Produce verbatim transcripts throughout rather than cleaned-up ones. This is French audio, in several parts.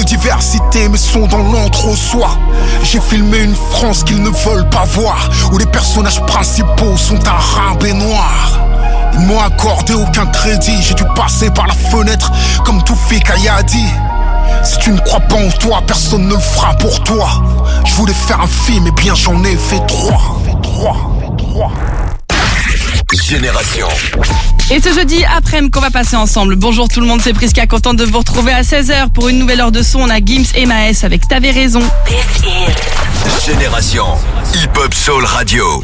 diversité, mais sont dans l'entre-soi. J'ai filmé une France qu'ils ne veulent pas voir, où les personnages principaux sont arabes et noirs. Ils m'ont accordé aucun crédit, j'ai dû passer par la fenêtre comme Toufik Ayadi. Si tu ne crois pas en toi, personne ne le fera pour toi. Je voulais faire un film, et bien j'en ai fait trois. Génération. Et ce jeudi après-midi qu'on va passer ensemble. Bonjour tout le monde, c'est Prisca, contente de vous retrouver à seize heures pour une nouvelle heure de son. On a Gims et Maes avec T'avais raison. Génération Hip Hop Soul Radio.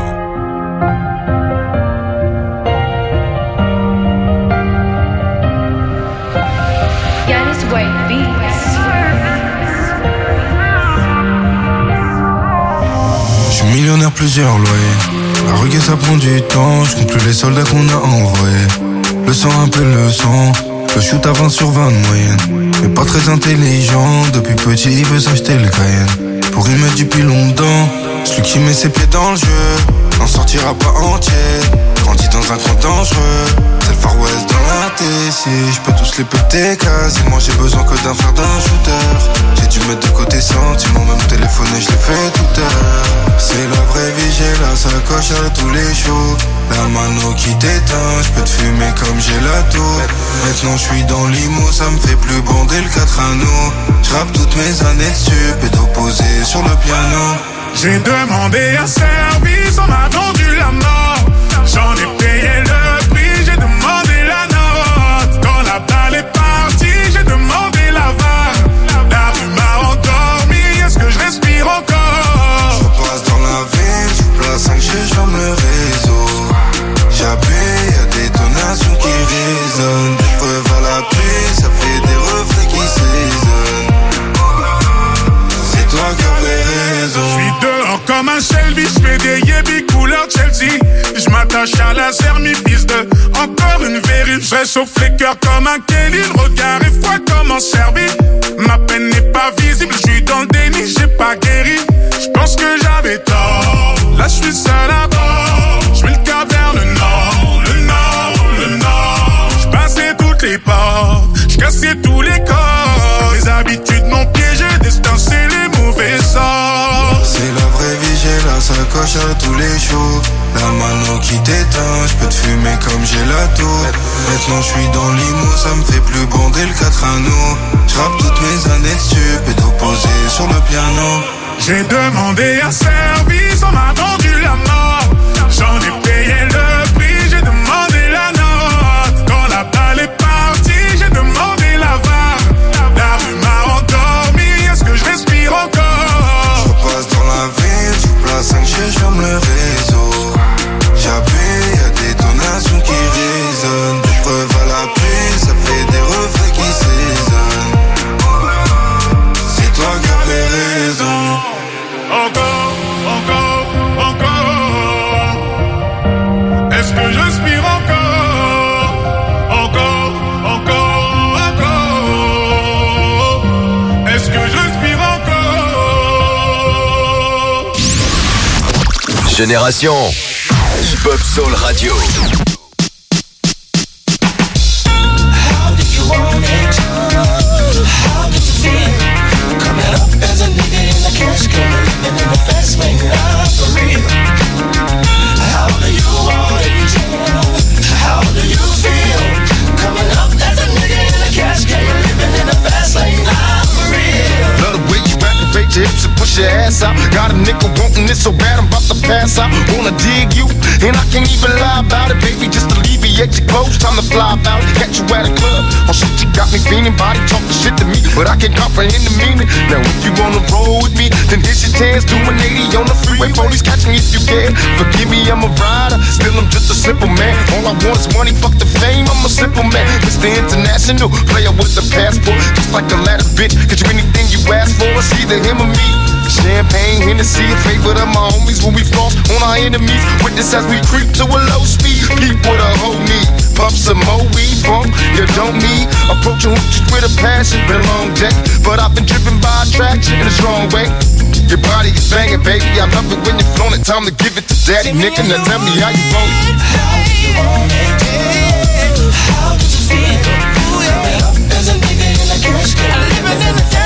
Je suis millionnaire, plusieurs loyers. La reggae ça prend du temps, je compte plus les soldats qu'on a envoyés. Le sang appelle le sang, le shoot à vingt sur vingt de moyenne. Mais pas très intelligent, depuis petit il veut s'acheter le Cayenne. Pour y mettre du pilon dedans, celui qui met ses pieds dans le jeu n'en sortira pas entier. Grandit dans un coin dangereux, c'est le Far West dans la T C. Je peux tous les péter quasi, moi j'ai besoin que d'un fer d'un shooter. J'ai dû mettre de côté sentiments, même téléphoner je l'ai fait tout à l'heure. C'est la vraie vie, j'ai la sacoche à tous les shows. La mano qui t'éteint, je peux te fumer comme j'ai la tour. Maintenant je suis dans l'I M O, ça me fait plus bander le quatre anneaux. J'rappe toutes mes années dessus, et d'opposé sur le piano. J'ai demandé un service, on m'a vendu la mort. J'en ai payé le prix, j'ai demandé la note. Quand la balle est partie, j'ai demandé la vague. La rue m'a endormi, est-ce que je respire encore? Je repasse dans la ville, je place cinq G, je ferme le réseau. J'appuie, y'a des donations qui résonnent. Des preuves à la pluie, ça fait des reflets qui s'ésonnent. C'est toi qui avais raison. J'suis dehors comme un Shelby, j'fais des yébis couleur Chelsea. J'm'attache à la piste de encore une vérif. J'réchauffe les cœurs comme un Kelly. Le regard est froid comme en Serbie. Ma peine n'est pas visible, j'suis dans le déni, j'ai pas guéri. J'pense que j'avais tort, là j'suis seul à bord. J'mets le cap vers le nord, le nord, le nord. J'passais toutes les portes, j'cassais tous les corps. Les habitudes m'ont piégé, destin c'est les mauvais sorts. C'est la vraie vie, j'ai la sacoche à tous les shows. La mano qui t'éteint, j'peux te fumer comme j'ai la tour. Maintenant j'suis dans l'I M O, ça me fait plus bander le quatre anneaux. J'rappe toutes mes années dessus, et d'opposé sur le piano. J'ai demandé un service, on m'a vendu la mort. J'en ai payé le prix, j'ai demandé la note. Quand la balle est partie, j'ai demandé la vague. La rue m'a endormi, est-ce que je respire encore? Je repasse dans la ville, je place cinq G, je ferme le réseau. J'appuie, y'a des donations qui résonnent. Des preuves à la pluie, ça fait des reflets qui s'ésonnent. C'est toi qui avais raison. Encore, encore, encore. Est-ce que j'inspire encore? Encore, encore, encore. Est-ce que j'inspire encore? Génération Hip Hop Soul Radio. How do you want it? How do you feel? Coming up as a nigga in the cash can, living in the fast lane, not for real. How do you want it? How do you feel? Coming up as a nigga in the cash can, living in the fast lane, not for real. Love the way you activate your hips and push your ass out. Got a nigga wanting it so bad I'm about to pass out. Wanna dig you, and I can't even lie about it, baby. Just alleviate your clothes, time to fly about it. Catch you at a club, oh shit, you got me feeling. Body talking shit to me, but I can't comprehend the meaning. Now if you wanna roll with me, then this your chance. Do one eighty on the freeway, police catch me if you can. Forgive me, I'm a rider, still I'm just a simple man. All I want is money, fuck the fame, I'm a simple man. Mister International, player with a passport. Just like a ladder, bitch, get you anything you ask for. It's either him or me. Champagne, Hennessy, a favorite of my homies when we floss on our enemies. Witness as we creep to a low speed. Peep with a whole need. Pump some more weed, bump, you don't need. Approaching hoochies with a passion, been a long day. But I've been driven by attraction in a strong way. Your body is banging, baby. I love it when you're flown it. Time to give it to daddy, nigga. Now tell me how you want it. How do you want it? How do you feel? Coming up as a nigga in the cash can, living in the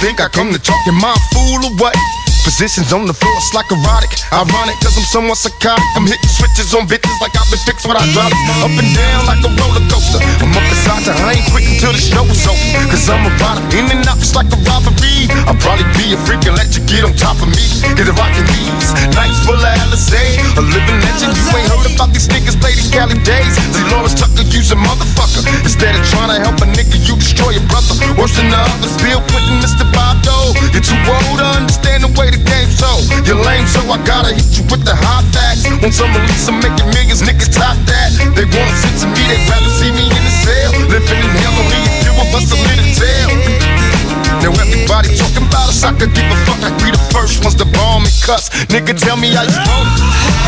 think I come to talk your mind fool away. Positions on the floor, it's like erotic. Ironic, cause I'm somewhat psychotic. I'm hitting switches on bitches like I've been fixed when I drop it. Up and down like a roller coaster. I'm up inside you, I ain't quick until the show is over. Cause I'm a rider, in and out just like a robbery. I'll probably be a freak and let you get on top of me. Get a rockin' knees, nights full of Alizé. A living legend, you ain't heard about these niggas play these Cali days. Dolores Tucker, use a motherfucker. Instead of trying to help a nigga, you destroy your brother. Worse than the others, Bill Clinton, Mister Bob Dole. You're too old to understand the way the game so. You're lame, so I gotta hit you with the hot facts. Want some release, I'm making millions, niggas top that. They wanna sit to me, they'd rather see me in the cell. Living in hell, only if you of us a little tale. Now everybody talking about us, I could give a fuck. I be the first ones to bomb and cuss. Nigga, tell me how you want it.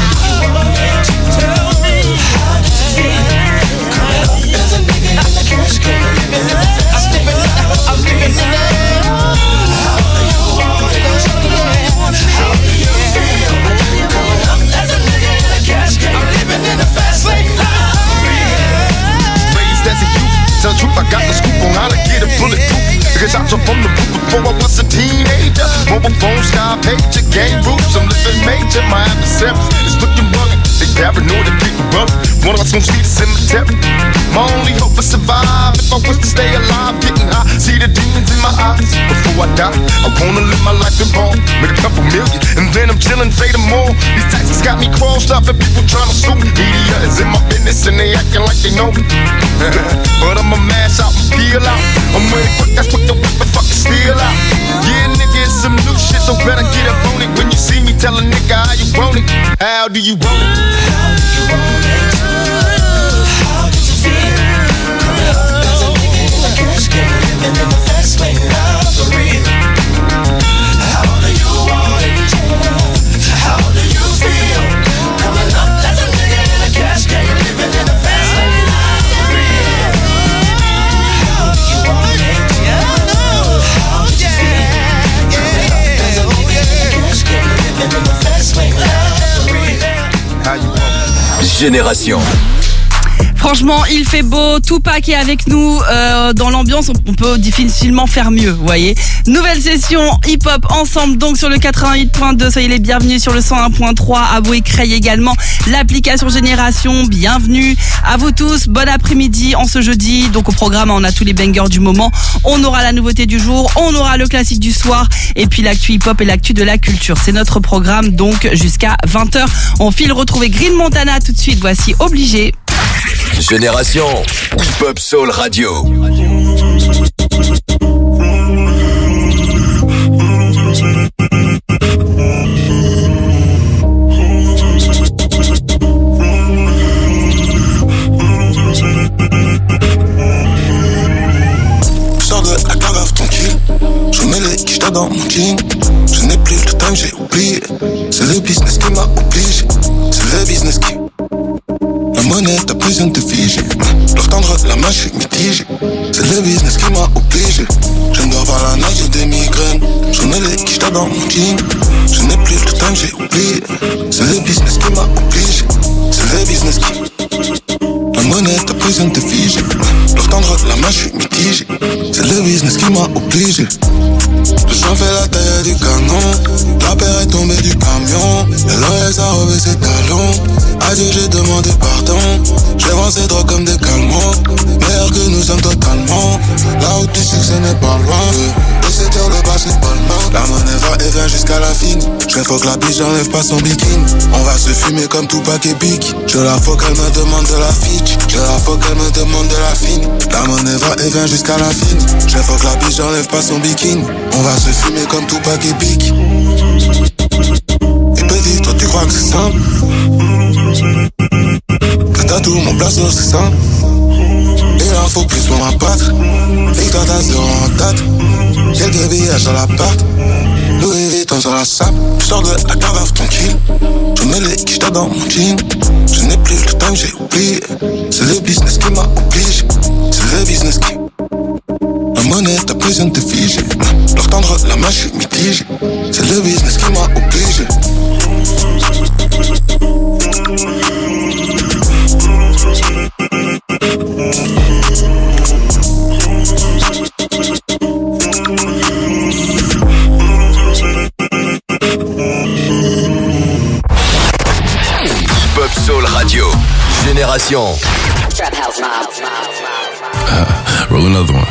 Tell me how you feel. Coming up as a nigga in the cash game, living in the fast living life. I'm living in the how do you want it? How do you feel? Coming up as a nigga in a cash game, living in a fast lane life. Raised as a youth, tell the truth, I got the scoop on how to get a bulletproof. Because I jumped from the roof before I was a teenager. Mobile phone, sky pager, game roofs. I'm living major, my adversaries is looking rugged. They paranoid and people run. One of us gon' see the cemetery. My only hope is survive. If I was to stay alive, getting high, see the demons in my eyes. Before I die, I wanna live my life in ball. Make a couple million, and then I'm chillin', fade them all. These taxes got me crossed up, and people tryna sue me. Media is in my business, and they acting like they know me. But I'ma mash out and peel out. I'm ready quick, that's what the whip and fucking steal out. Yeah, nigga, it's some new shit, so better get up on it. When you see me, tell a nigga how you want it. How do you want it? How do you want it? How did you feel? Coming up as a nigga in the cash game, living in the fast lane, not for real. How do you want it? How do you feel? Coming up as a nigga in the cash game, living in the fast lane, not for real. How do you want it? How did you feel? Coming up as a nigga in the cash game, living in the fast lane, not for real. How you want it? Génération. Franchement, il fait beau, Tupac est avec nous euh, dans l'ambiance, on peut difficilement faire mieux, vous voyez. Nouvelle session hip-hop ensemble donc sur le quatre-vingt-huit point deux, soyez les bienvenus sur le cent un point trois, Abou et Creil également, l'application Génération, bienvenue à vous tous, bon après-midi en ce jeudi, donc au programme on a tous les bangers du moment, on aura la nouveauté du jour, on aura le classique du soir et puis l'actu hip-hop et l'actu de la culture, c'est notre programme donc jusqu'à vingt heures, on file retrouver Green Montana tout de suite, voici Obligé. Génération Hip-Hop Soul Radio. Je sors de la cave tranquille, je mets les quichetas dans mon jean. Je n'ai plus le temps, j'ai oublié. C'est le business qui m'a obligé. C'est le business qui... La monnaie, t'as besoin de te figer. Leur tendre la main, je suis mitigé. C'est le business qui m'a obligé. Je ne dois pas la nage, j'ai des migraines. Je mets les quichetas dans mon jean. Je n'ai plus le temps, j'ai oublié. C'est le business qui m'a obligé. C'est le business qui... La monnaie, t'as besoin de te figer. Leur tendre la main, je suis mitigé. C'est le business qui m'a obligé. Le champ fait la taille du canon. La paire est tombée du camion. Elle aurait sa robe et ses talons. Adieu, j'ai demandé pardon. J'ai avancé droit comme des calmants. Meilleur que nous sommes totalement. La route du succès n'est pas loin. Et c'est dur, le bas c'est pas le mal. La monnaie va et vient jusqu'à la fin. Je faut que la biche j'enlève pas son bikini. On va se fumer comme Tupac et Big. Je la faut qu'elle me demande de la fitch. Je la faut qu'elle me demande de la fine. La monnaie va et vient jusqu'à la fin. Je faut que la biche j'enlève pas son bikini. On va se fumer comme Tupac et Big. Et petit, toi tu crois que c'est simple? Que t'as tout mon place c'est simple. Il en faut plus pour m'abattre. Et toi t'as zéro en tête. Quelques billets sur l'appart. Louis Vuitton sur la sape. Je sors de la cave tranquille. Je mets les quichetas dans mon jean. Je n'ai plus le temps, j'ai oublié. C'est le business qui m'a obligé. C'est le business qui... La monnaie, t'as besoin de te figer. Leur tendre la main, je suis mitigé. C'est le business qui m'a obligé. Radio. Génération. Trap House Mob. Uh, roll another one.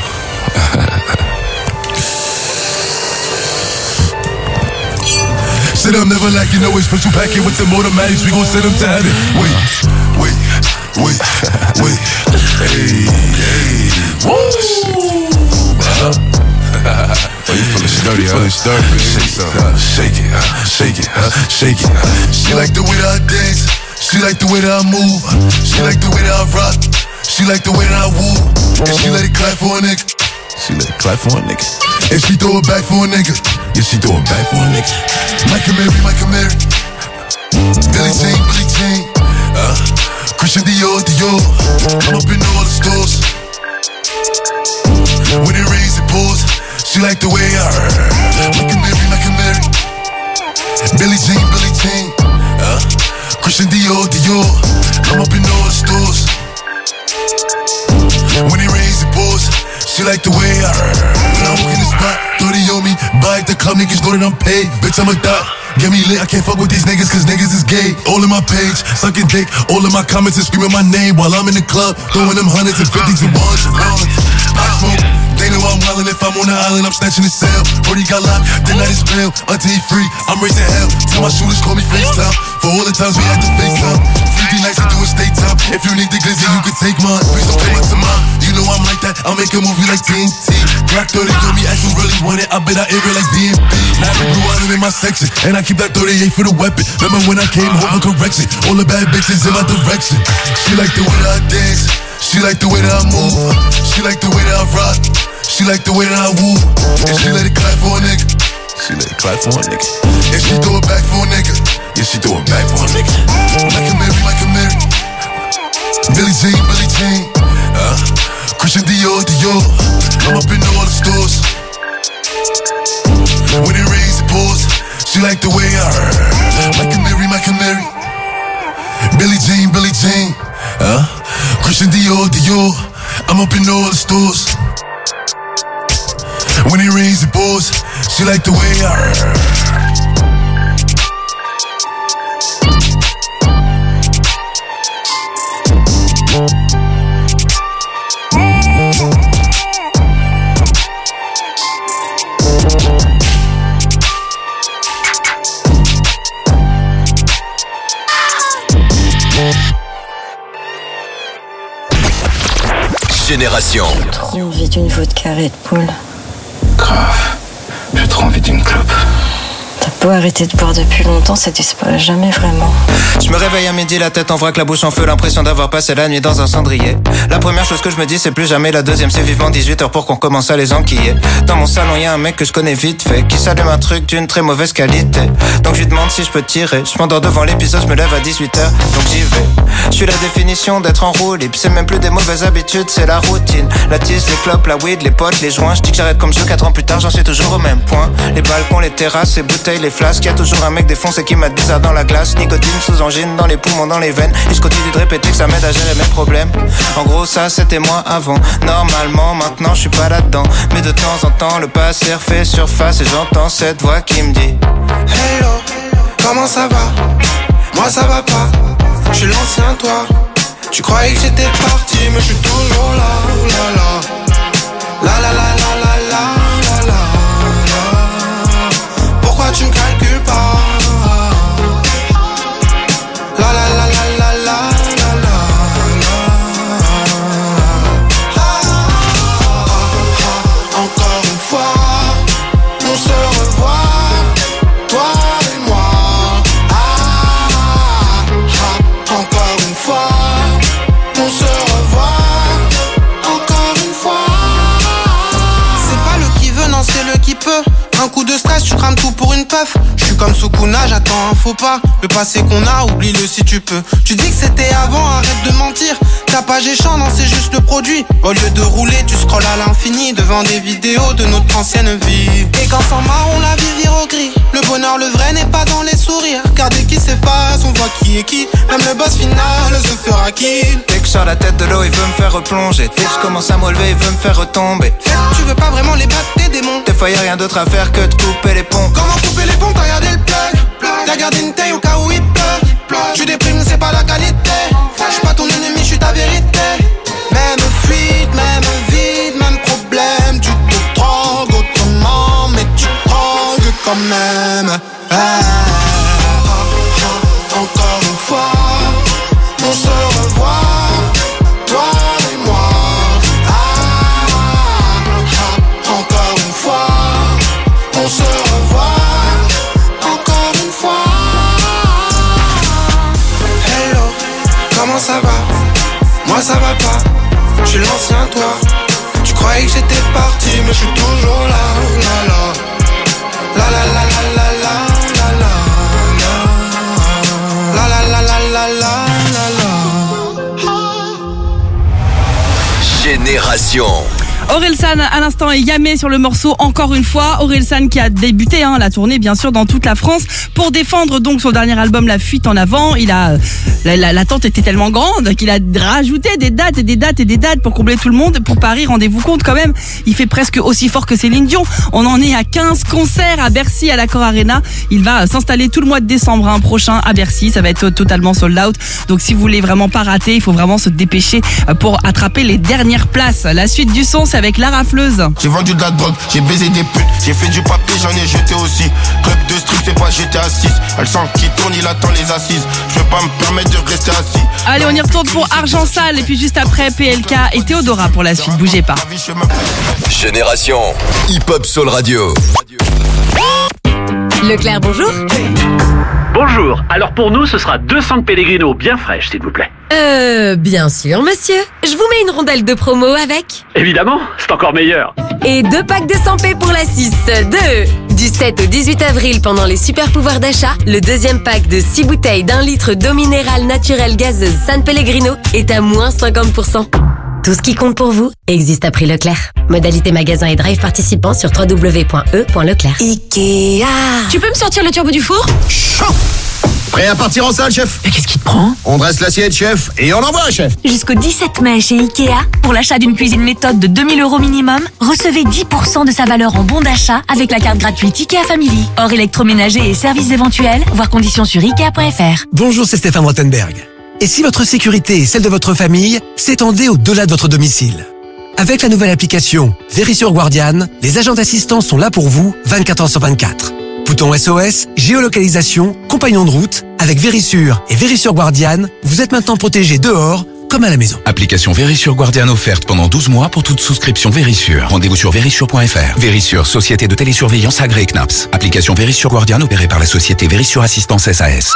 Sit up, never like you know it's special packet with the automatics. We gon' send them to heaven. Wait, wait, wait, wait. Hey, hey. Woo! Uh-huh. Oh, you feeling sturdy, huh? Feeling sturdy, shake, uh, shake it, uh, shake it, uh, shake it. Uh. She like the way that I dance. She like the way that I move. She like the way that I rock. She like the way that I woo. And she let it clap for a nigga. She let it clap for a nigga. And she throw it back for a nigga. Yeah, she throw it back for a nigga. Michael Mary, Michael Mary. Billie Jean, Billie Jean. Uh, Christian Dior, Dior. I'm up in all the stores. When it rains, it pours. She like the way I heard. Michael Mary, Michael Mary. Billie Jean, Billie Jean. Uh, Christian Dior, Dior. I'm up in all the stores. When it rains, it pours. She like the way I heard. When I walk in the spot, thirty on me. Buy at the club, niggas know that I'm paid. Bitch, I'm a thot. Get me lit, I can't fuck with these niggas cause niggas is gay. All in my page, sucking dick. All in my comments and screaming my name while I'm in the club. Throwing them hundreds and fifties and ones and ones. I smoke, they know I'm wildin'. If I'm on the island, I'm snatching his cell. Brody got locked, then I just bail. Until he free, I'm raising hell. Tell my shooters call me FaceTime. For all the times we had to FaceTime. Freaky nights to do a state time. If you need the glizzy, you can take mine. Please don't pay much to mine. You know I'm like that, I'll make a movie like T N T. Black thirty on me, as you really want it. I bet I air it like D M B. Now the blue island in my section, and I keep that thirty-eight for the weapon. Remember when I came home for correction? All the bad bitches in my direction. She like the way that I dance. She like the way that I move. She like the way that I rock. She like the way that I woo. And she let it clap for a nigga. She let it clap for a nigga. And she throw it back for a nigga. Yeah, she throw it back for a nigga. Michael Mary, Michael Mary. Billie Jean, Billie Jean. Uh, Christian Dior, Dior. I'm up in all the stores. When it rains, it pours. She like the way I heard. Michael Mary, Michael Mary. Billie Jean, Billie Jean. Uh, Christian Dior, Dior. I'm up in all the stores. When it rains, it pours. She like the way I heard. Génération. Qui a envie d'une vodka Red Bull? Grave. J'ai trop envie d'une clope. T'as beau arrêter de boire depuis longtemps, ça disparaît jamais vraiment. Je me réveille à midi, la tête en vrac, la bouche en feu, l'impression d'avoir passé la nuit dans un cendrier. La première chose que je me dis, c'est plus jamais. La deuxième, c'est vivement dix-huit heures pour qu'on commence à les enquiller. Dans mon salon, y'a un mec que je connais vite fait, qui s'allume un truc d'une très mauvaise qualité. Donc je lui demande si je peux tirer. Je m'endors devant l'épisode, je me lève à dix-huit heures, donc j'y vais. Je suis la définition d'être en roue libre. C'est même plus des mauvaises habitudes, c'est la routine. La tisse, les clopes, la weed, les potes, les joints. Je dis que j'arrête comme jeu, quatre ans plus tard, j'en suis toujours au même point. Les balcons, les terrasses, les bouteilles, les flasques. Y'a toujours un mec défoncé qui m'a bizarre dans la glace. Nicotine sous angine, dans les poumons, dans les veines. Et je continue de répéter que ça m'aide à gérer mes problèmes. En gros ça c'était moi avant. Normalement maintenant je suis pas là-dedans. Mais de temps en temps le passé refait surface. Et j'entends cette voix qui me dit: Hello, comment ça va? Moi ça va pas. Je suis l'ancien toi. Tu croyais que j'étais parti mais je suis toujours là. La la la la la la la la la. Pourquoi tu me calcules pas? La la la la la la la la la. Encore une fois, on se revoit, toi et moi. Ah, ah, encore une fois, on se revoit, encore une fois. C'est pas le qui veut, non c'est le qui peut. Un coup de stress, tu crames tout pour une puff. Je suis comme Sukuna, j'attends un faux pas. Le passé qu'on a, oublie-le si tu peux. Tu dis que c'était avant, arrête de mentir. Ta page est chiant, non c'est juste le produit. Au lieu de rouler, tu scrolles à l'infini devant des vidéos de notre ancienne vie. Et quand s'en marre, on la vie vire au gris. Le bonheur, le vrai n'est pas dans les sourires. Car dès qu'il s'efface, on voit qui est qui. Même le boss final se fera kill. Dès que je sors la tête de l'eau, il veut me faire replonger. Dès que je commence à me relever, il veut me faire retomber. Tu veux pas vraiment les battre, tes démons. Des fois y'a rien d'autre à faire que de couper les ponts. Comment couper les ponts, t'as regardé le plug. T'as gardé une taille au cas où il pleut. Tu déprimes, c'est pas la qualité. J'suis pas ton ennemi, j'suis ta vérité. Même fuite, même vide, même problème. Tu te drogues autrement, mais tu drogues quand même. Ah, ah, ah, encore une fois, on se revoit, toi et moi. Ah, ah, encore une fois, on se revoit, encore une fois. Hello, comment ça va? Moi ça va pas, je suis l'ancien toi. Tu croyais que j'étais parti, mais je suis toujours là. La la la la la la la la la la la la la la la la. Génération. Orelsan à l'instant et Yamé sur le morceau encore une fois. Orelsan qui a débuté hein, la tournée bien sûr dans toute la France pour défendre donc son dernier album La Fuite en Avant. Il a la, la, l'attente était tellement grande qu'il a rajouté des dates et des dates et des dates pour combler tout le monde. Pour Paris, rendez-vous compte quand même, il fait presque aussi fort que Céline Dion. On en est à quinze concerts à Bercy à l'Accor Arena. Il va s'installer tout le mois de décembre hein, prochain à Bercy. Ça va être totalement sold out. Donc si vous voulez vraiment pas rater, il faut vraiment se dépêcher pour attraper les dernières places. La suite du son, c'est avec La Rafleuse. J'ai vendu de la drogue, j'ai baisé des putes, j'ai fait du papier, j'en ai jeté aussi. Club de strip, c'est pas G T A six. Elle sent qui tourne, il attend les assises. Je vais pas me permettre de rester assis. Allez, on y retourne pour Argent Sale. Et puis juste après, P L K et Théodora pour la suite. Bougez pas. Génération Hip Hop Soul Radio. Leclerc, bonjour. Bonjour, alors pour nous ce sera deux cents Pellegrino bien fraîches s'il vous plaît. Euh, bien sûr monsieur. Je vous mets une rondelle de promo avec. Évidemment, c'est encore meilleur. Et deux packs de cent P pour la six. Deux. Du sept au dix-huit avril pendant les super pouvoirs d'achat, le deuxième pack de six bouteilles d'un litre d'eau minérale naturelle gazeuse San Pellegrino est à moins cinquante pour cent. Tout ce qui compte pour vous existe à prix Leclerc. Modalité magasin et drive participants sur w w w point e point leclerc. Ikea. Tu peux me sortir le turbo du four? Chaud. Prêt à partir en salle, chef? Mais qu'est-ce qui te prend? On dresse l'assiette, chef, et on envoie, chef. Jusqu'au dix-sept mai chez Ikea, pour l'achat d'une cuisine méthode de deux mille euros minimum, recevez dix pour cent de sa valeur en bon d'achat avec la carte gratuite Ikea Family. Hors électroménager et services éventuels, voir conditions sur ikea point f r. Bonjour, c'est Stéphane Rottenberg. Et si votre sécurité et celle de votre famille s'étendaient au-delà de votre domicile? Avec la nouvelle application Verisure Guardian, les agents d'assistance sont là pour vous vingt-quatre heures sur vingt-quatre. Bouton S O S, géolocalisation, compagnon de route, avec Verisure et Verisure Guardian, vous êtes maintenant protégé dehors comme à la maison. Application Verisure Guardian offerte pendant douze mois pour toute souscription Verisure. Rendez-vous sur verisure point f r. Verisure, société de télésurveillance agréée C N A P S. Application Verisure Guardian opérée par la société Verisure Assistance S A S.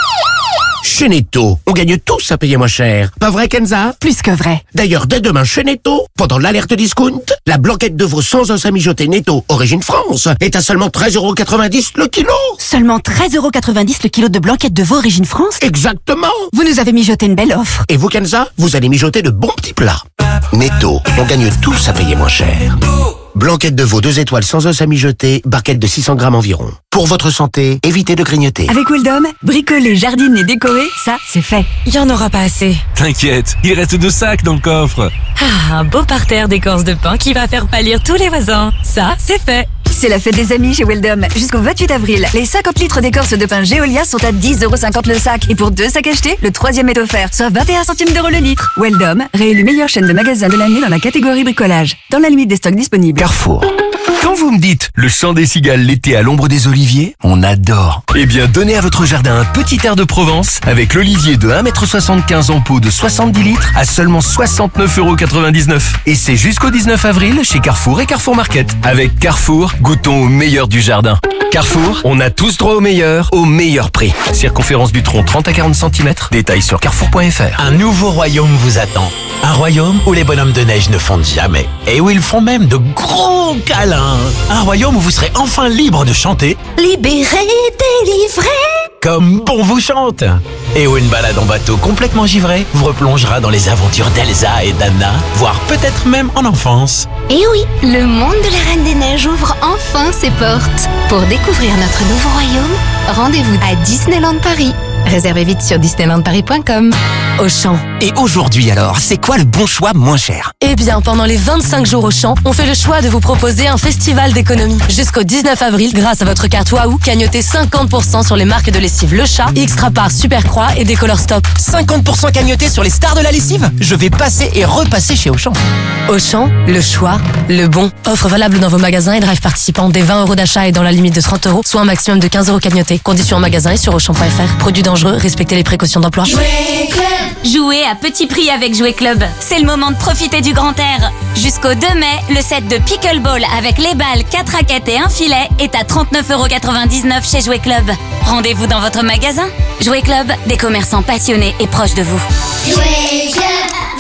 Chez Netto, on gagne tous à payer moins cher. Pas vrai, Kenza? Plus que vrai. D'ailleurs, dès demain chez Netto, pendant l'alerte discount, la blanquette de veau sans os à mijoter Netto, origine France, est à seulement treize euros quatre-vingt-dix le kilo. Seulement treize euros quatre-vingt-dix le kilo de blanquette de veau origine France? Exactement. Vous nous avez mijoté une belle offre. Et vous, Kenza, vous allez mijoter de bons petits plats. Netto, on gagne tous à payer moins cher. Blanquette de veau deux étoiles sans os à mijoter, barquette de six cents grammes environ. Pour votre santé, évitez de grignoter. Avec Wildom, bricoler, jardiner, décorer, ça, c'est fait. Il y en aura pas assez. T'inquiète, il reste deux sacs dans le coffre. Ah, un beau parterre d'écorce de pain qui va faire pâlir tous les voisins. Ça, c'est fait. C'est la fête des amis chez Weldom. Jusqu'au vingt-huit avril, les cinquante litres d'écorce de pain Geolia sont à dix euros cinquante le sac. Et pour deux sacs achetés, le troisième est offert, soit vingt et un centimes d'euros le litre. Weldom, réélu meilleure chaîne de magasins de l'année dans la catégorie bricolage. Dans la limite des stocks disponibles. Carrefour. Quand vous me dites le chant des cigales l'été à l'ombre des oliviers, on adore. Eh bien, donnez à votre jardin un petit air de Provence avec l'olivier de un mètre soixante-quinze en pot de soixante-dix litres à seulement soixante-neuf euros quatre-vingt-dix-neuf. Et c'est jusqu'au dix-neuf avril chez Carrefour et Carrefour Market. Avec Carrefour, goûtons au meilleur du jardin. Carrefour, on a tous droit au meilleur, au meilleur prix. Circonférence du tronc trente à quarante centimètres. Détails sur carrefour point f r. Un nouveau royaume vous attend. Un royaume où les bonhommes de neige ne fondent jamais. Et où ils font même de gros câlins. Un royaume où vous serez enfin libre de chanter. Libéré, délivré. Comme bon vous chante. Et où une balade en bateau complètement givré vous replongera dans les aventures d'Elsa et d'Anna, voire peut-être même en enfance. Et oui, le monde de la Reine des Neiges ouvre enfin ses portes. Pour découvrir notre nouveau royaume, rendez-vous à Disneyland Paris. Réservez vite sur disneyland paris point com. Auchan. Et aujourd'hui alors, c'est quoi le bon choix moins cher? Eh bien, pendant les vingt-cinq jours Auchan, on fait le choix de vous proposer un festival d'économie. Jusqu'au dix-neuf avril, grâce à votre carte Waouh, gagnotez cinquante pour cent sur les marques de lessive Le Chat, Xtrapar, Supercroix et Décolor Stop. cinquante pour cent cagnoté sur les stars de la lessive? Je vais passer et repasser chez Auchan. Auchan, le choix, le bon. Offre valable dans vos magasins et drive participants dès vingt euros d'achat et dans la limite de trente euros, soit un maximum de quinze euros cagnotés. Conditions en magasin et sur auchan point f r. Produits dangereux, respectez les précautions d'emploi. Jouet Club. Jouer à petit prix avec Jouet Club. C'est le moment de profiter du grand air. Jusqu'au deux mai, le set de Pickleball avec les balles, quatre raquettes et un filet est à trente-neuf euros quatre-vingt-dix-neuf chez Jouet Club. Rendez-vous dans votre magasin. Jouet Club, des commerçants passionnés et proches de vous. Jouet Club.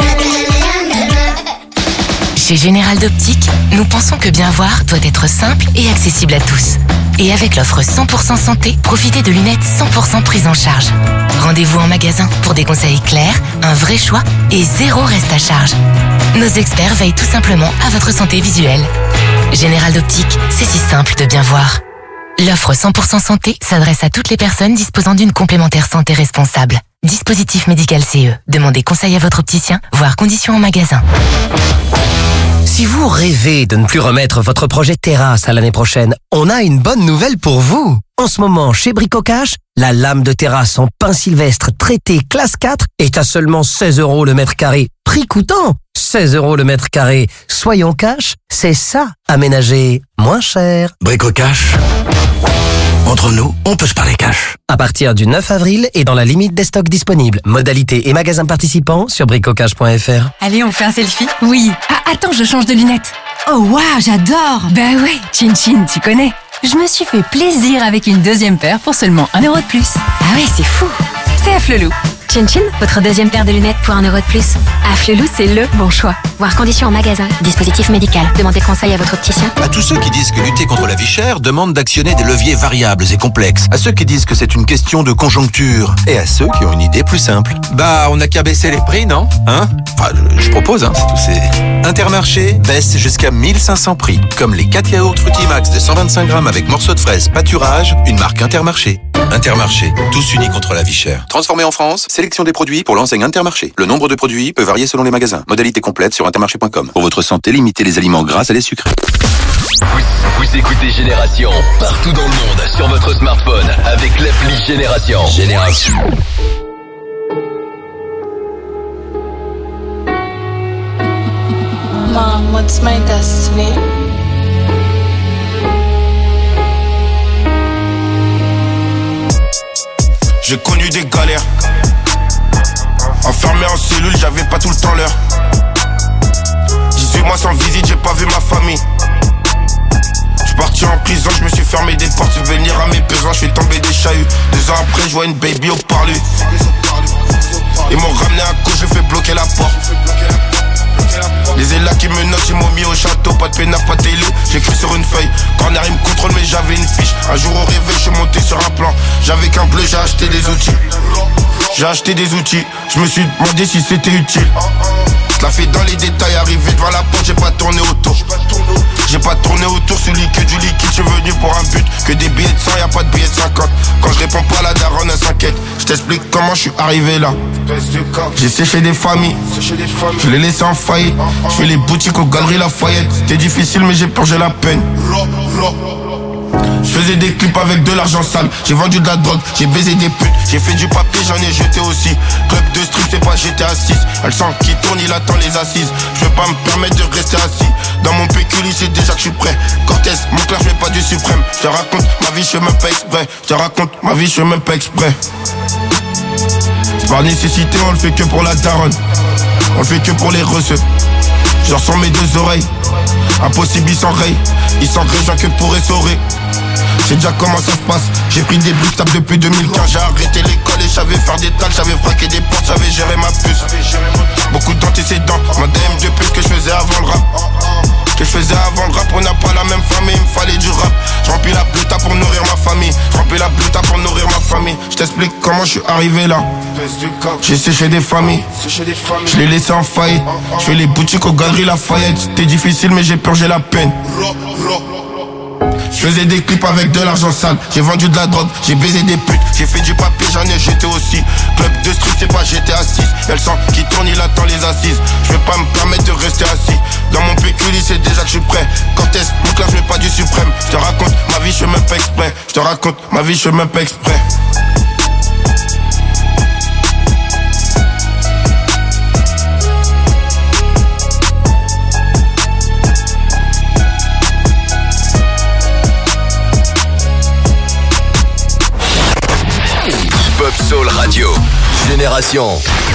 Chez Général d'Optique, nous pensons que bien voir doit être simple et accessible à tous. Et avec l'offre cent pour cent santé, profitez de lunettes cent pour cent prises en charge. Rendez-vous en magasin pour des conseils clairs, un vrai choix et zéro reste à charge. Nos experts veillent tout simplement à votre santé visuelle. Général d'Optique, c'est si simple de bien voir. L'offre cent pour cent santé s'adresse à toutes les personnes disposant d'une complémentaire santé responsable. Dispositif médical C E. Demandez conseil à votre opticien, voire conditions en magasin. Si vous rêvez de ne plus remettre votre projet terrasse à l'année prochaine, on a une bonne nouvelle pour vous. En ce moment, chez Bricocash, la lame de terrasse en pin sylvestre traité classe quatre est à seulement seize euros le mètre carré. Prix coûtant, seize euros le mètre carré. Soyons cash, c'est ça, aménager moins cher. Bricocash. Entre nous, on peut se parler cash. À partir du neuf avril et dans la limite des stocks disponibles. Modalités et magasins participants sur bricocash point f r. Allez, on fait un selfie? Oui. Ah, attends, je change de lunettes. Oh, waouh, j'adore. Bah ouais, Chin Chin, tu connais. Je me suis fait plaisir avec une deuxième paire pour seulement un euro de plus. Ah ouais, c'est fou. C'est Afflelou. Chin Chin, votre deuxième paire de lunettes pour un euro de plus. Afflelou, c'est le bon choix. Voir conditions en magasin. Dispositif médical. Demandez conseil à votre opticien. À tous ceux qui disent que lutter contre la vie chère demande d'actionner des leviers variables et complexes. À ceux qui disent que c'est une question de conjoncture. Et à ceux qui ont une idée plus simple. Bah, on n'a qu'à baisser les prix, non? Hein? Enfin, je, je propose, hein, c'est tout. C'est... Intermarché baisse jusqu'à mille cinq cents prix. Comme les quatre yaourts Frutimax de cent vingt-cinq grammes avec morceaux de fraise pâturage, une marque Intermarché. Intermarché, tous unis contre la vie chère. Transformé en France, sélection des produits pour l'enseigne Intermarché. Le nombre de produits peut varier selon les magasins. Modalité complète sur intermarché point com. Pour votre santé, limitez les aliments gras et les sucrés. Vous, vous écoutez Génération partout dans le monde sur votre smartphone avec l'appli Génération. Génération. Mom, what's my destiny? J'ai connu des galères. Enfermé en cellule, j'avais pas tout le temps l'heure. dix-huit mois sans visite, j'ai pas vu ma famille. J'suis parti en prison, j'me suis fermé des portes. Subvenir à mes besoins, j'fais tomber des chahuts. Deux ans après, j'vois une baby au parlu. Ils m'ont ramené à gauche, j'ai fait bloquer la porte. Les élats qui me notent, ils m'ont mis au château. Pas de peinard, pas de télé, j'écris sur une feuille. Corner, ils me contrôlent, mais j'avais une fiche. Un jour au réveil, j'suis monté sur un plan. J'avais qu'un bleu, j'ai acheté des outils. J'ai acheté des outils, je me suis demandé si c'était utile. Je la fais dans les détails, arrivé devant la porte, j'ai pas tourné autour. J'ai pas tourné autour, celui que du liquide, j'suis venu pour un but. Que des billets de cent, y'a pas de billets de cinquante. Quand je réponds pas, la daronne elle s'inquiète. Je t'explique comment je suis arrivé là. J'ai séché des familles, je les laissé en faillite. Je fais les boutiques aux galeries Lafayette. C'était difficile mais j'ai purgé la peine. Je faisais des clips avec de l'argent sale. J'ai vendu de la drogue, j'ai baisé des putes. J'ai fait du papier, j'en ai jeté aussi. Club de street, c'est pas G T A six. Elle sent qui tourne, il attend les assises. Je vais pas me permettre de rester assis. Dans mon pécule, c'est déjà que je suis prêt. Cortez, mon clair, je pas du suprême. Je te raconte ma vie, je fais même pas exprès. Je te raconte ma vie, je fais même pas exprès. C'est par nécessité, on le fait que pour la daronne. On le fait que pour les recettes. Je ressens mes deux oreilles. Impossible, ils s'enrayent. Ils s'engrègent que pour essorer. J'ai déjà comment ça se passe. J'ai pris des bouts tables depuis deux mille quinze. J'ai arrêté l'école et j'avais faire des tâches. J'avais fraqué des portes, j'avais géré ma puce. Beaucoup d'antécédents, ma D M de plus que je faisais avant le rap. Que je faisais avant le rap, on n'a pas la même famille, il me fallait du rap. Je remplis la bluta pour nourrir ma famille. Je remplis la bluta pour nourrir ma famille. Je t'explique comment je suis arrivé là. J'ai séché des familles, je les laissé en faillite. Je fais les boutiques aux galeries Lafayette. C'était difficile mais j'ai purgé la peine. Je faisais des clips avec de l'argent sale. J'ai vendu de la drogue, j'ai baisé des putes. J'ai fait du papier, j'en ai jeté aussi. Club de street, c'est pas G T A six. Y'a le sang qui tourne, il attend les assises. Je vais pas me permettre de rester assis. Dans mon pécule, c'est déjà que je suis prêt. Quand est-ce donc là, je mets pas du suprême. Je te raconte ma vie, je fais même pas exprès. Je te raconte ma vie, je fais même pas exprès. Hip-Hop Soul Radio, Génération.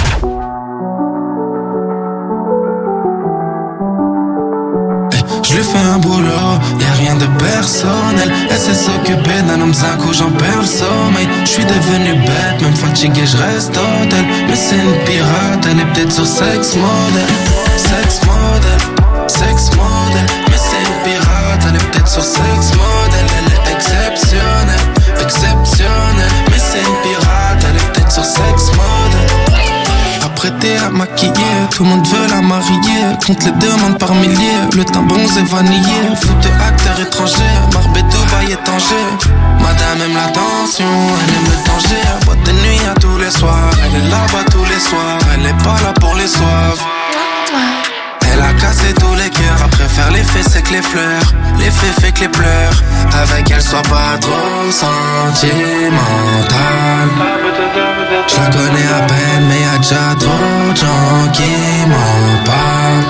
Je lui fais un boulot, y'a rien de personnel. Elle sait s'occuper d'un homme zinc où j'en perds le sommeil. Je suis devenu bête, même fatigué, je reste hôtel. Mais c'est une pirate, elle est peut-être sur sex model. Sex model, sex model. Mais c'est une pirate, elle est peut-être sur sex model. Elle est exceptionnelle, exceptionnelle. Mais c'est une pirate, elle est peut-être sur sex model. Apprêtée à maquiller, tout le monde veut la marier. Compte les demandes par milliers, le teint bronze est vanillé. Foot de acteur étranger, Marbet, Dubaï et Tanger. Madame aime l'attention, elle aime le danger. Boîte de nuit à tous les soirs, elle est là-bas tous les soirs. Elle est pas là pour les soives. Elle a cassé tous les cœurs, elle préfère les faits c'est que les fleurs. Les faits fait que les pleurs. Avec elle sois pas trop sentimentale. Je la connais à peine mais y'a déjà trop de gens qui m'en parlent.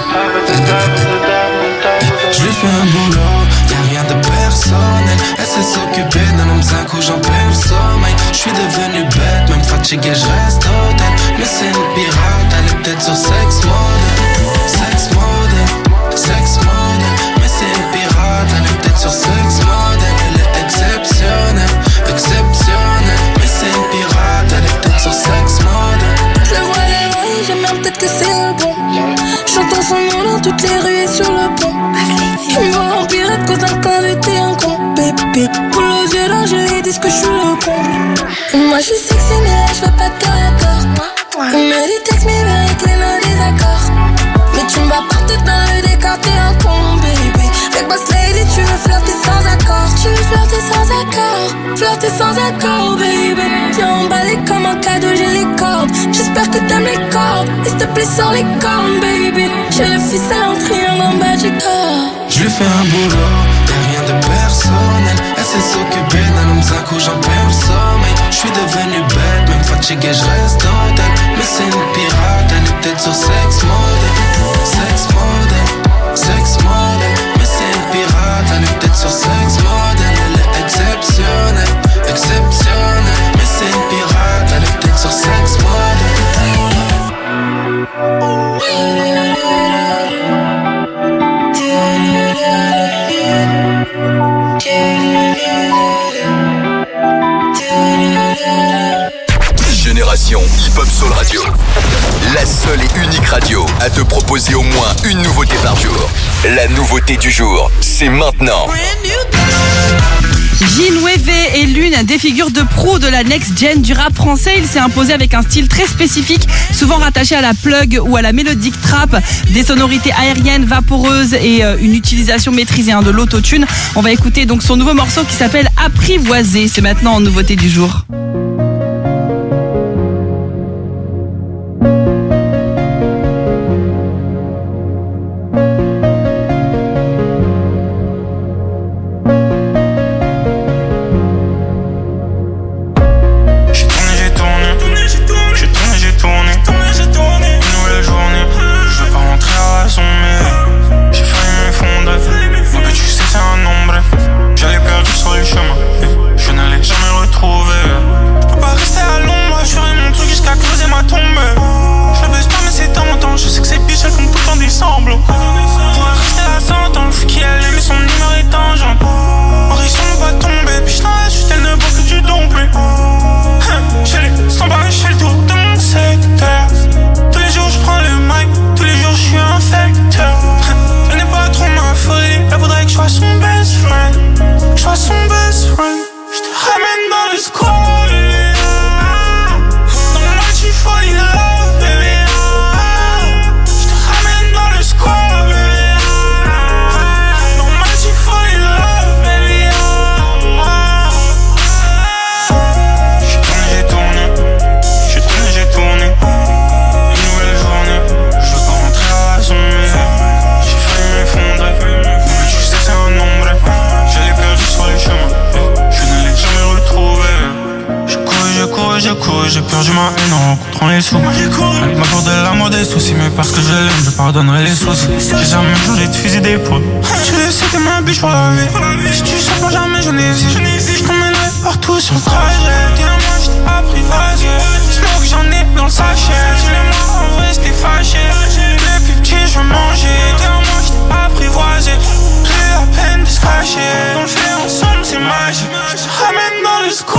Je lui fais un boulot, y'a rien de personnel. Elle sait s'occuper d'un homme zinc où j'en perds le sommeil. Je suis devenu bête, même fatigué je reste hôtel. Mais c'est une pirate, elle est peut-être sur sex model. Sex model, sex model. Mais c'est une pirate, elle est peut-être sur sex model. Elle est exceptionnelle, exceptionnelle. Mais c'est une pirate, elle est peut-être sur sex model. Je le vois les rues, j'aime bien peut-être que c'est le bon. J'entends son nom dans toutes les rues et sur le pont. Tu me vois en pirate quand un cas t'es un con. Bébé, pour le yeux là, je lui dis que je suis le con. Moi je suis sexy mais je veux pas de corps à corps. On me dit texte mais avec les nos désaccords. Mais tu me vois partout dans le décor, t'es un con, baby. Fait boss lady, tu veux flirter sans accord. Tu veux flirter sans accord, flirter sans accord, baby. Viens emballer comme un cadeau, j'ai les cordes. J'espère que t'aimes les cordes, et s'il te plaît sors les cornes, baby. J'ai le ficelle en triangle en bas du corps. Je lui fais un boulot, y'a rien de personnel. Elle sait s'occuper d'un homme zinc où j'en perds le sommeil. Je suis devenu bête, même fatigué, je reste hôtel. Mais c'est une pirate, elle est peut-être sur sex model. Sex model, sex model. Mais c'est une pirate, elle est peut-être sur sex model. Elle est exceptionnelle, exceptionnelle. Mais c'est une pirate, elle est peut-être sur sex model. Génération Hip-Hop Soul Radio. La seule et unique radio à te proposer au moins une nouveauté par jour. La nouveauté du jour, c'est maintenant. J-Nueve est l'une des figures de proue de la next gen du rap français. Il s'est imposé avec un style très spécifique, souvent rattaché à la plug ou à la mélodique trap, des sonorités aériennes, vaporeuses et euh, une utilisation maîtrisée hein, de l'autotune. On va écouter donc son nouveau morceau qui s'appelle Apprivoisé. C'est maintenant en nouveauté du jour. J'allais perdu sur le chemin, je n'allais jamais retrouver. j'ai perdu ma haine en rencontrant les sous. Elle m'accorde l'amour des soucis, mais parce que je l'aime, je pardonnerai les soucis. J'ai jamais changé de fusil d'épaule. Tu le sais, t'es ma biche pour la vie. Si tu sais pas jamais, je n'hésite. Je t'emmènerai partout sur le trajet. T'es à moi, je t'ai apprivoisé. Smoke, j'en ai dans le sachet. Dis-le-moi, en vrai, c'était fâché. Depuis petit, je veux manger. T'es à moi, je t'ai apprivoisé. J'ai la peine de se cacher. On le fait ensemble, c'est magique. Je te ramène dans le squad.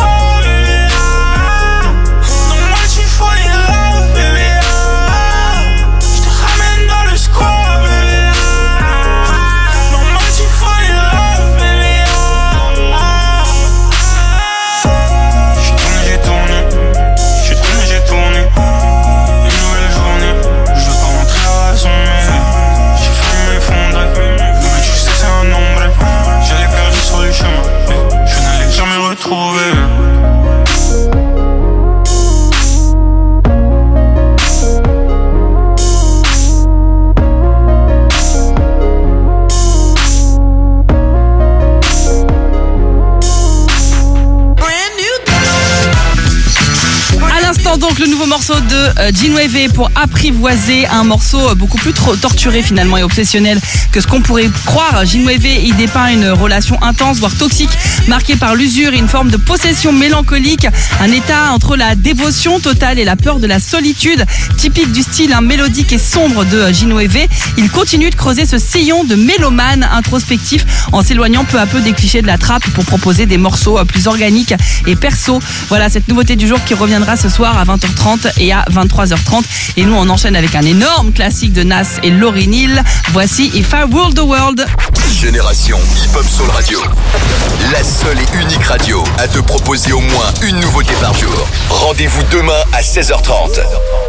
Donc le nouveau morceau de euh, Ginwave pour apprivoiser, un morceau beaucoup plus trop torturé finalement et obsessionnel que ce qu'on pourrait croire. Ginwave, il dépeint une relation intense voire toxique marquée par l'usure et une forme de possession mélancolique, un état entre la dévotion totale et la peur de la solitude, typique du style hein, mélodique et sombre de euh, Ginwave. Il continue de creuser ce sillon de mélomane introspectif en s'éloignant peu à peu des clichés de la trappe pour proposer des morceaux euh, plus organiques et perso. Voilà cette nouveauté du jour qui reviendra ce soir à vingt heures trente et à vingt-trois heures trente. Et nous, on enchaîne avec un énorme classique de Nas et Lauryn Hill. Voici If I Ruled the World. Génération Hip Hop Soul Radio. La seule et unique radio à te proposer au moins une nouveauté par jour. Rendez-vous demain à seize heures trente.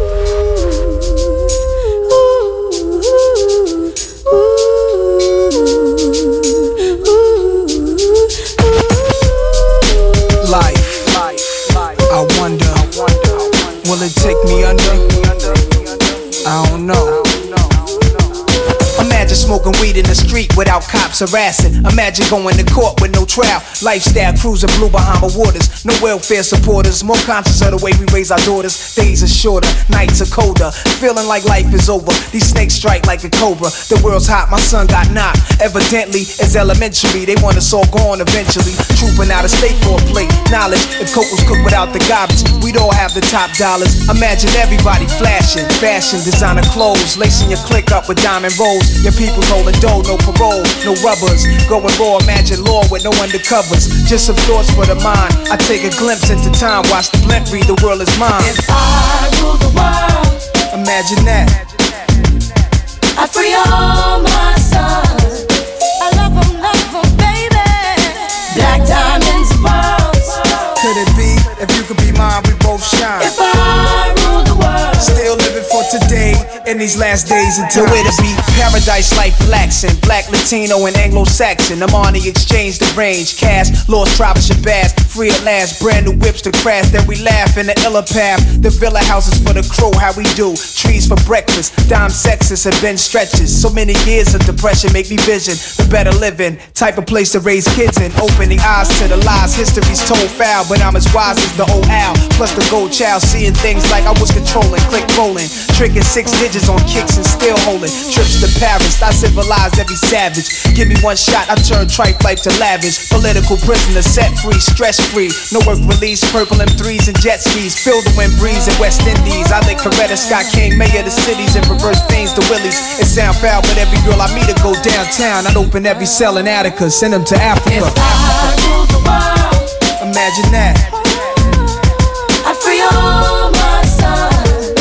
Life, I wonder, will it take me under? I don't know. Imagine smoking weed in the street without cops harassing. Imagine going to court with no trial. Lifestyle cruising blue Bahama waters. No welfare supporters. More conscious of the way we raise our daughters. Days are shorter, nights are colder. Feeling like life is over. These snakes strike like a cobra. The world's hot, my son got knocked. Evidently, it's elementary. They want us all gone eventually. Trooping out of state for a plate. Knowledge, if coke was cooked without the garbage, we'd all have the top dollars. Imagine everybody flashing. Fashion, designer clothes. Lacing your click up with diamond rolls. Your people rolling dough, no parole, no rubbers. Going raw, imagine law with no undercovers. Just some thoughts for the mind. I take a glimpse into time, watch the blimp read, the world is mine. If I rule the world, imagine that. I free all my sons. I love them, love them, baby. Black diamonds, pearls. Could it be, if you could be mine, we both shine. If I rule the world, still living for today. In these last days until it be paradise life relaxing. Black, Latino, and Anglo-Saxon. Armani exchange the range. Cash, lost tribal Shabazz. Free at last, brand new whips to crash. Then we laugh in the illa path. The villa houses for the crow, how we do. Trees for breakfast. Dime sexes have been stretches. So many years of depression make me vision the better living. Type of place to raise kids in. Opening eyes to the lies. History's told foul, but I'm as wise as the old owl. Plus the gold child, seeing things like I was controlling. Click rolling. Tricking six digits on kicks and still holding. Trips to Paris, I civilize every savage. Give me one shot, I turn tripe life to lavish. Political prisoner, set free, stress free. No work release, purple M threes and jet skis. Feel the wind breeze in West Indies. I lick Coretta Scott King, mayor of the cities, and reverse veins to Willies. It sound foul, but every girl I meet to go downtown. I'd open every cell in Attica, send them to Africa. If I rule the world, imagine that. I free all my sons.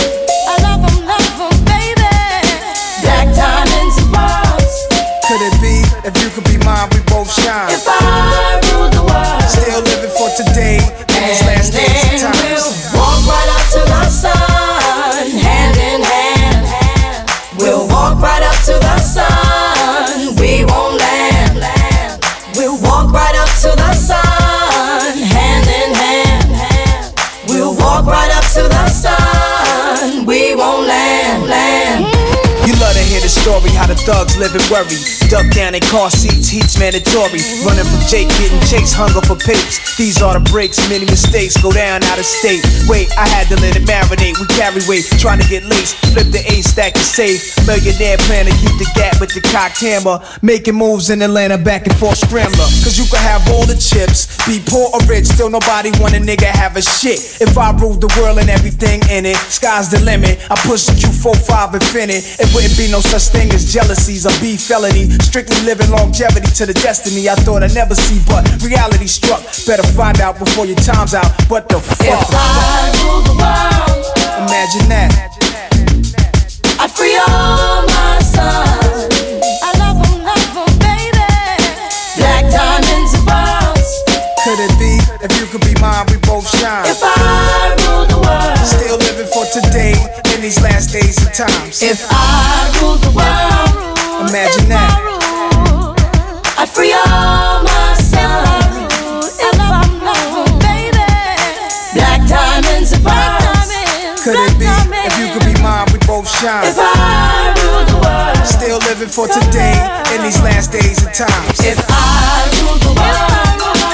Could it be, if you could be mine, we both shine. If I rule the world, still living for today, in these last days and times. We'll walk right up to the sun, hand in hand. We'll walk right up to the sun, we won't land. We'll walk right up to the sun, hand in hand. We'll walk right up to the sun, we won't land. land. You love to hear the story, how the thugs live and worry. Duck down in car seats, heat's mandatory. Running from Jake, getting chased, hunger for papes. These are the breaks, many mistakes go down out of state. Wait, I had to let it marinate. We carry weight, trying to get laced. Flip the A stack to safe. Millionaire plan to keep the gap with the cocked hammer. Making moves in Atlanta, back and forth scrambler. Cause you can have all the chips, be poor or rich, still nobody want a nigga have a shit. If I ruled the world and everything in it, sky's the limit. I push the Q forty-five infinite. It wouldn't be no such thing as jealousies or beef felony. Strictly living longevity to the destiny I thought I'd never see, but reality struck. Better find out before your time's out. What the fuck? If I rule the world, imagine that. I'd free all my sons. I love them, love them, baby. Black diamonds and pearls. Could it be? If you could be mine, we both shine. If I rule the world, still living for today in these last days and times. If I rule the world, imagine that. I'd free all my sons. I love them, love them, baby. Black diamonds and pearls. Could it be? If you could be mine, we both shine. If I rule the world, still living for today in these last days and times. If I rule the world,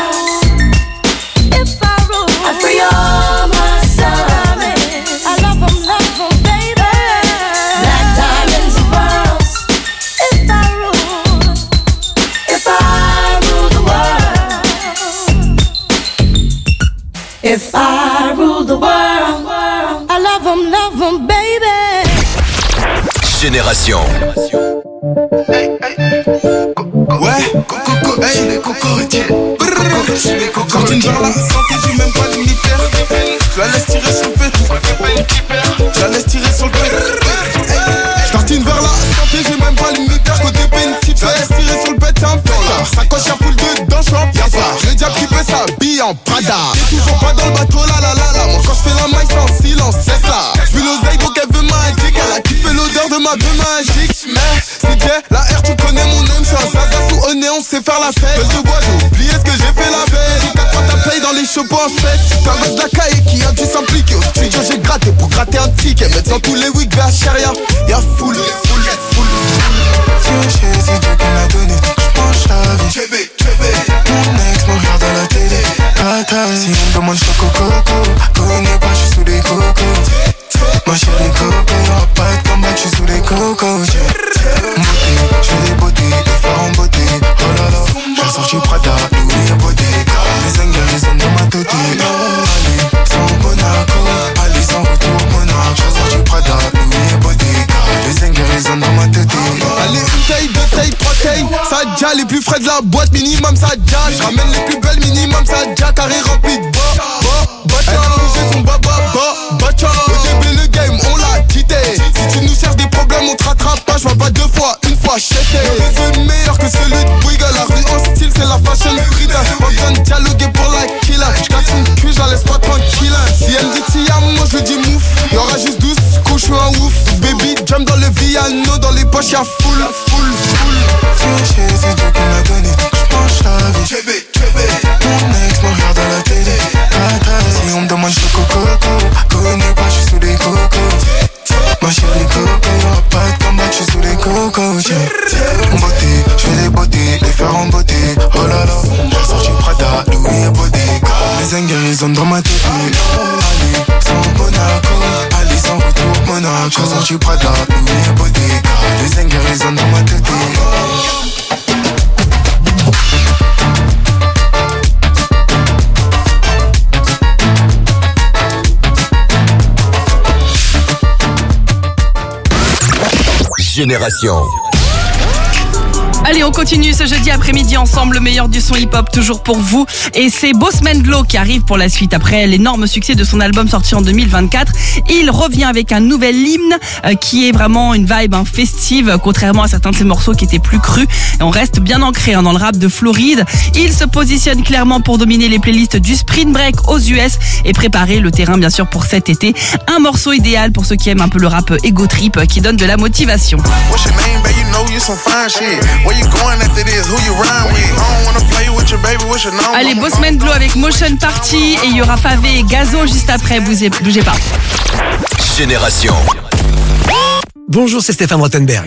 if I rule, I'd free all my sons. I love them, love them, baby. Black diamonds and pearls. If I rule, if I rule the world, if I rule the world, I love them, love them, baby. Génération. Ouais, coco, coco, hey, les cocoridiers. Quand tu ne vas la santé, j'ai même pas l'unitaire. Je la laisse tirer sur le pet. Je la laisse tirer sur le pet. Tartine vers la santé, j'ai même pas l'unitaire. Côté pénitif, je la laisse tirer sur le pet, c'est un pétard. Sacoche à full dedans, j'suis en piafard. Le diable qui peut s'habiller en Prada. T'es toujours pas dans le bateau, là là là là. Moi quand j'fais la maille, c'est en silence, c'est ça. J'veux l'oseille, donc elle veut magique. Elle a kiffé l'odeur de ma bœuf magique. Mais c'est Jay, la R, tu connais mon nom. J'suis un zaza sous au néon, c'est faire la fête. Je te vois, j'ai oublié ce que j'ai fait la veille. J'ai quatre fois ta paye dans les shows en fête. T'as un gosse de la caille qui a dû s'impliquer. Au studio, j'ai gratté pour gratter un ticket. Maintenant tous les weeks vers Cheria. Y'a full, full, full. C'est chez, c'est Dieu qui m'a donné. J'penche la vie. Mon ex me regarde à la télé. Tata, si on me demande j'fais coco, connais pas, j'suis sous les cocos. Ma chérie coco, y'aura pas de comeback, j'suis sous les cocos. Beauté, j'fais des beautés, des phares en beauté. Oh là là, j'ai sorti Prada, Louis et Bottega. Les ingénieurs sont dans ma tête. Allez, sans Monaco, allez sans retour Monaco. J'ai sorti Prada, Louis et Bottega. Les ingénieurs sont dans ma tête. Allez, une taille, deux tailles, trois tailles. Ça déjà les plus frais de la boîte, minimum ça déjà. J'ramène les plus belles, minimum ça déjà. Carré rempli de bas, bas, bacha. Elle a bougé son baba, bas, bacha. Au début le game, on l'a quitté. Si tu nous cherches des problèmes, on te rattrape pas. J'vois pas deux fois, une fois chété. Le jeu meilleur que celui de Bouygues. La rue en style, c'est la fashion street. Pas besoin de dialoguer pour la killer. J'casse une cul, j'la laisse pas tranquille. Si elle me dit Tia, moi je dis mouf. Y'aura juste douze coups, j'suis un ouf. Baby, jump dans le Viano, dans les poches y'a full, full, full. C'est chez, c'est Dieu qui m'a donné. J'penche la vie. Mon ex me regarde à la télé. Tata, si on me demande j'fais coco, connais pas, j'suis sous les cocos. Ma chérie coco, y'aura pas de comeback, j'suis sous les cocos. En beauté, j'fais des beautés, les fers en beauté. Oh là là, j'ai sorti Prada, Louis et Bottega. Les ingénieurs dans ma tête. Allez, sans Monaco, allez sans retour Monaco. J'ai sorti Prada, Louis et Bottega. Les ingénieurs dans ma tête. Génération. Allez, on continue ce jeudi après-midi ensemble, le meilleur du son hip-hop toujours pour vous. Et c'est Bossman Glow qui arrive pour la suite. Après l'énorme succès de son album sorti en deux mille vingt-quatre, il revient avec un nouvel hymne euh, qui est vraiment une vibe hein, festive, contrairement à certains de ses morceaux qui étaient plus crus. Et on reste bien ancré hein, dans le rap de Floride. Il se positionne clairement pour dominer les playlists du Spring Break aux U S et préparer le terrain bien sûr pour cet été. Un morceau idéal pour ceux qui aiment un peu le rap ego trip qui donne de la motivation. Allez, Bossman Glow avec Motion Party et il y aura Favé et Gazo juste après, bougez, bougez pas. Génération. Bonjour, c'est Stéphane Rothenberg.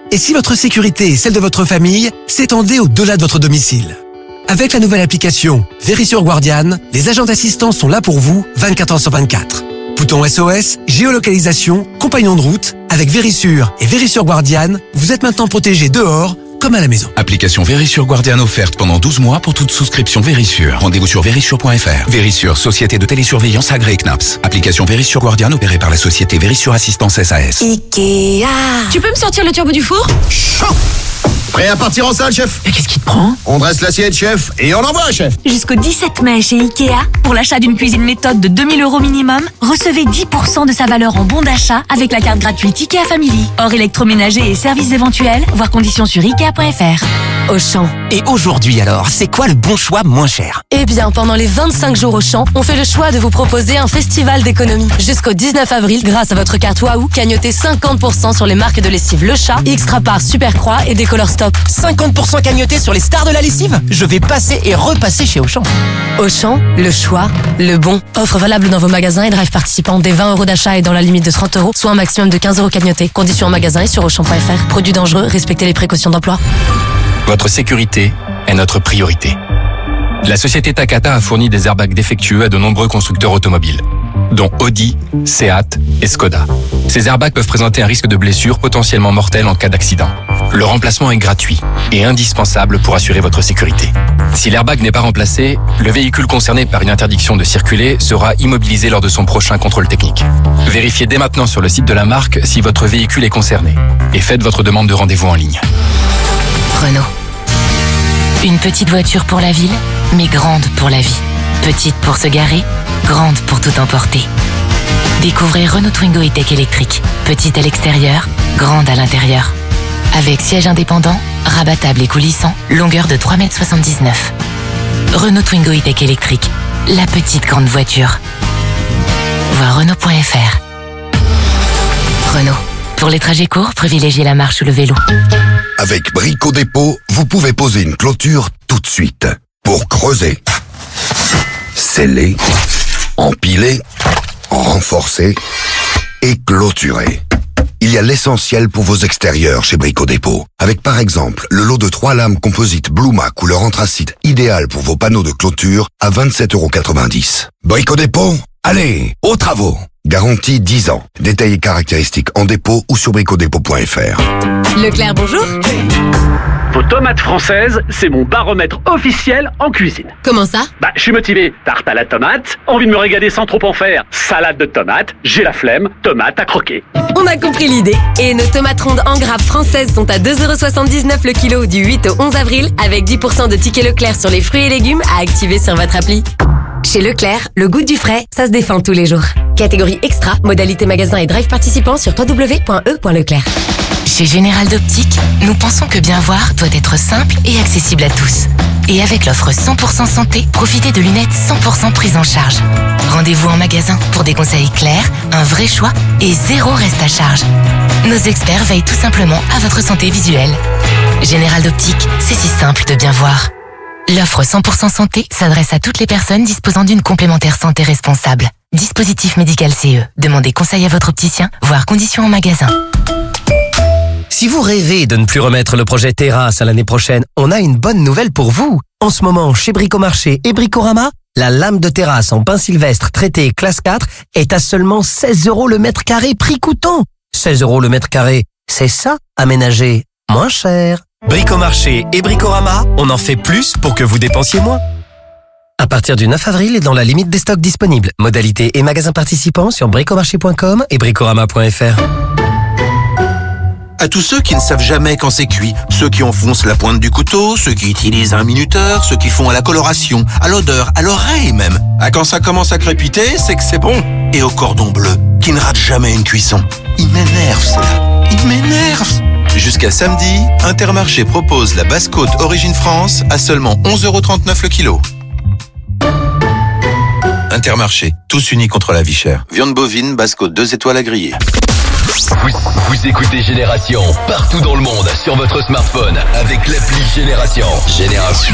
Et si votre sécurité et celle de votre famille s'étendaient au-delà de votre domicile? Avec la nouvelle application Verisure Guardian, les agents d'assistance sont là pour vous vingt-quatre heures sur vingt-quatre. Bouton S O S, géolocalisation, compagnon de route, avec Verisure et Verisure Guardian, vous êtes maintenant protégé dehors comme à la maison. Application Verisure Guardian offerte pendant douze mois pour toute souscription Verisure. Rendez-vous sur verisure point f r. Verisure, société de télésurveillance agréée C N A P S. Application Verisure Guardian opérée par la société Verisure Assistance S A S. Ikea. Tu peux me sortir le turbo du four? Chaud. Prêt à partir en salle, chef? Mais qu'est-ce qui te prend? On dresse l'assiette, chef, et on envoie, chef. Jusqu'au dix-sept mai chez Ikea, pour l'achat d'une cuisine méthode de deux mille euros minimum, recevez dix pour cent de sa valeur en bon d'achat avec la carte gratuite Ikea Family. Hors électroménager et services éventuels, voir conditions sur ikea point f r. Auchan. Et aujourd'hui alors, c'est quoi le bon choix moins cher? Eh bien, pendant les vingt-cinq jours Auchan, on fait le choix de vous proposer un festival d'économie. Jusqu'au dix-neuf avril, grâce à votre carte Wahoo, cagnotez cinquante pour cent sur les marques de lessive Le Chat, X-Trapart, Supercroix et Décolor Stop. cinquante pour cent cagnoté sur les stars de la lessive? Je vais passer et repasser chez Auchan. Auchan, le choix, le bon. Offre valable dans vos magasins et drive participants dès vingt euros d'achat et dans la limite de trente euros, soit un maximum de quinze euros cagnotés. Conditions en magasin et sur auchan point f r. Produits dangereux, respectez les précautions d'emploi. Votre sécurité est notre priorité. La société Takata a fourni des airbags défectueux à de nombreux constructeurs automobiles, dont Audi, Seat et Skoda. Ces airbags peuvent présenter un risque de blessure potentiellement mortelle en cas d'accident. Le remplacement est gratuit et indispensable pour assurer votre sécurité. Si l'airbag n'est pas remplacé, le véhicule concerné par une interdiction de circuler sera immobilisé lors de son prochain contrôle technique. Vérifiez dès maintenant sur le site de la marque si votre véhicule est concerné et faites votre demande de rendez-vous en ligne. Renault. Une petite voiture pour la ville, mais grande pour la vie. Petite pour se garer, grande pour tout emporter. Découvrez Renault Twingo E-Tech électrique. Petite à l'extérieur, grande à l'intérieur. Avec siège indépendant, rabattable et coulissant, longueur de trois mètres soixante-dix-neuf. Renault Twingo E-Tech électrique. La petite grande voiture. Voir Renault point f r. Renault. Pour les trajets courts, privilégiez la marche ou le vélo. Avec Brico Dépôt, vous pouvez poser une clôture tout de suite. Pour creuser, sceller, empiler, renforcer et clôturer. Il y a l'essentiel pour vos extérieurs chez Brico Dépôt. Avec par exemple le lot de trois lames composites Bluma couleur anthracite idéal pour vos panneaux de clôture à vingt-sept euros quatre-vingt-dix. Brico Dépôt, allez, aux travaux. Garantie dix ans. Détails et caractéristiques en dépôt ou sur brico dépôt point f r. Leclerc, bonjour. Vos tomates françaises, c'est mon baromètre officiel en cuisine. Comment ça? Bah, je suis motivé. Tarte à la tomate, envie de me régaler sans trop en faire. Salade de tomates, j'ai la flemme, tomate à croquer. On a compris l'idée. Et nos tomates rondes en grappe françaises sont à deux euros soixante-dix-neuf le kilo du huit au onze avril, avec dix pour cent de tickets Leclerc sur les fruits et légumes à activer sur votre appli. Chez Leclerc, le goût du frais, ça se défend tous les jours. Catégorie extra, modalité magasin et drive participant sur w w w point e point leclerc. Chez Général d'Optique, nous pensons que bien voir doit être simple et accessible à tous. Et avec l'offre cent pour cent santé, profitez de lunettes cent pour cent prises en charge. Rendez-vous en magasin pour des conseils clairs, un vrai choix et zéro reste à charge. Nos experts veillent tout simplement à votre santé visuelle. Général d'Optique, c'est si simple de bien voir. L'offre cent pour cent santé s'adresse à toutes les personnes disposant d'une complémentaire santé responsable. Dispositif médical C E. Demandez conseil à votre opticien, voire conditions en magasin. Si vous rêvez de ne plus remettre le projet Terrasse à l'année prochaine, on a une bonne nouvelle pour vous. En ce moment, chez Bricomarché et Bricorama, la lame de terrasse en pin sylvestre traité classe quatre est à seulement seize euros le mètre carré, prix coûtant. seize euros le mètre carré, c'est ça, aménager moins cher. Bricomarché et Bricorama, on en fait plus pour que vous dépensiez moins. À partir du neuf avril et dans la limite des stocks disponibles. Modalités et magasins participants sur bricomarché point com et bricorama point f r. À tous ceux qui ne savent jamais quand c'est cuit, ceux qui enfoncent la pointe du couteau, ceux qui utilisent un minuteur, ceux qui font à la coloration, à l'odeur, à l'oreille même. À quand ça commence à crépiter, c'est que c'est bon. Et au cordon bleu, qui ne rate jamais une cuisson. Il m'énerve cela, il m'énerve. Jusqu'à samedi, Intermarché propose la basse-côte Origine France à seulement onze euros trente-neuf le kilo. Intermarché, tous unis contre la vie chère. Viande bovine, basse-côte deux étoiles à griller. Vous, vous écoutez Génération partout dans le monde sur votre smartphone avec l'appli Génération. Génération.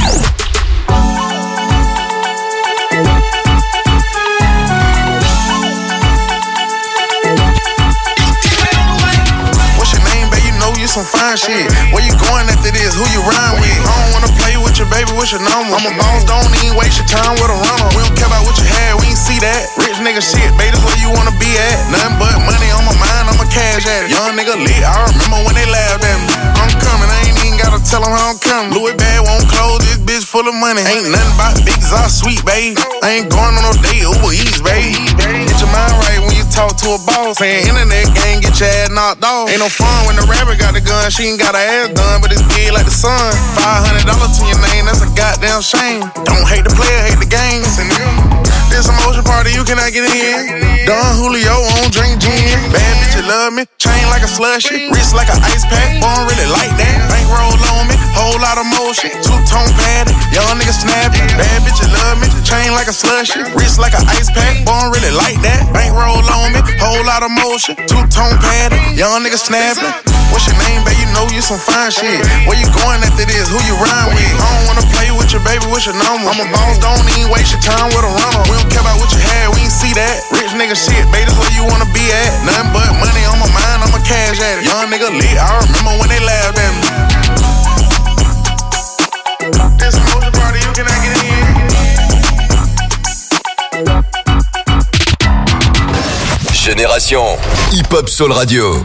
What's your name, babe? You know you some fine fine shit. Where you going after this? Who you rhyme with? I don't wanna play with your baby, what's your number? I'm a boss, don't even waste your time with a runner. We don't care about what you had, we ain't see that. Rich nigga shit, baby, that's where you wanna be at. Nothing but money on my mind, I'ma cash at it. Young nigga lit, I remember when they laughed at me. I'm coming, I ain't even gotta tell them how I'm coming. Louis bag won't close, this bitch full of money. Ain't nothing about big exhaust sweet, babe. I ain't going on no date, Uber Eats, babe. Get your mind right when you talk to a boss. Playing internet game, get your ass knocked off. Ain't no fun when the rapper got the gun, she ain't got her ass done, but it's big like the sun. Five hundred dollars to your name, that's a goddamn shame. Don't hate the player, hate the game. This emotion party, you cannot get in. Don Julio on drink gin. Bad bitch, you love me. Chain like a slushy, wrist like an ice pack. Born really like that. Bankroll on me, whole lot of motion. Two-tone padded, young nigga snapping. Bad bitch, you love me. Chain like a slushy, wrist like an ice pack. Born really like that. Bankroll on me, whole lot of motion. Two-tone padded, young nigga snapping. What's your name, babe? You know you some fine shit. Where you going after this? Who you rhyme with? I don't wanna play with your baby, what's your number? I'm a boss, don't even waste your time with a runner. We don't care about what you had, we ain't see that. Rich nigga shit, baby, that's where you wanna be at. Nothing but money on my mind, I'ma cash at it. Young nigga lit, I remember when they laughed at me. This emotion party, you cannot get in. Génération Hip Hop Soul Radio.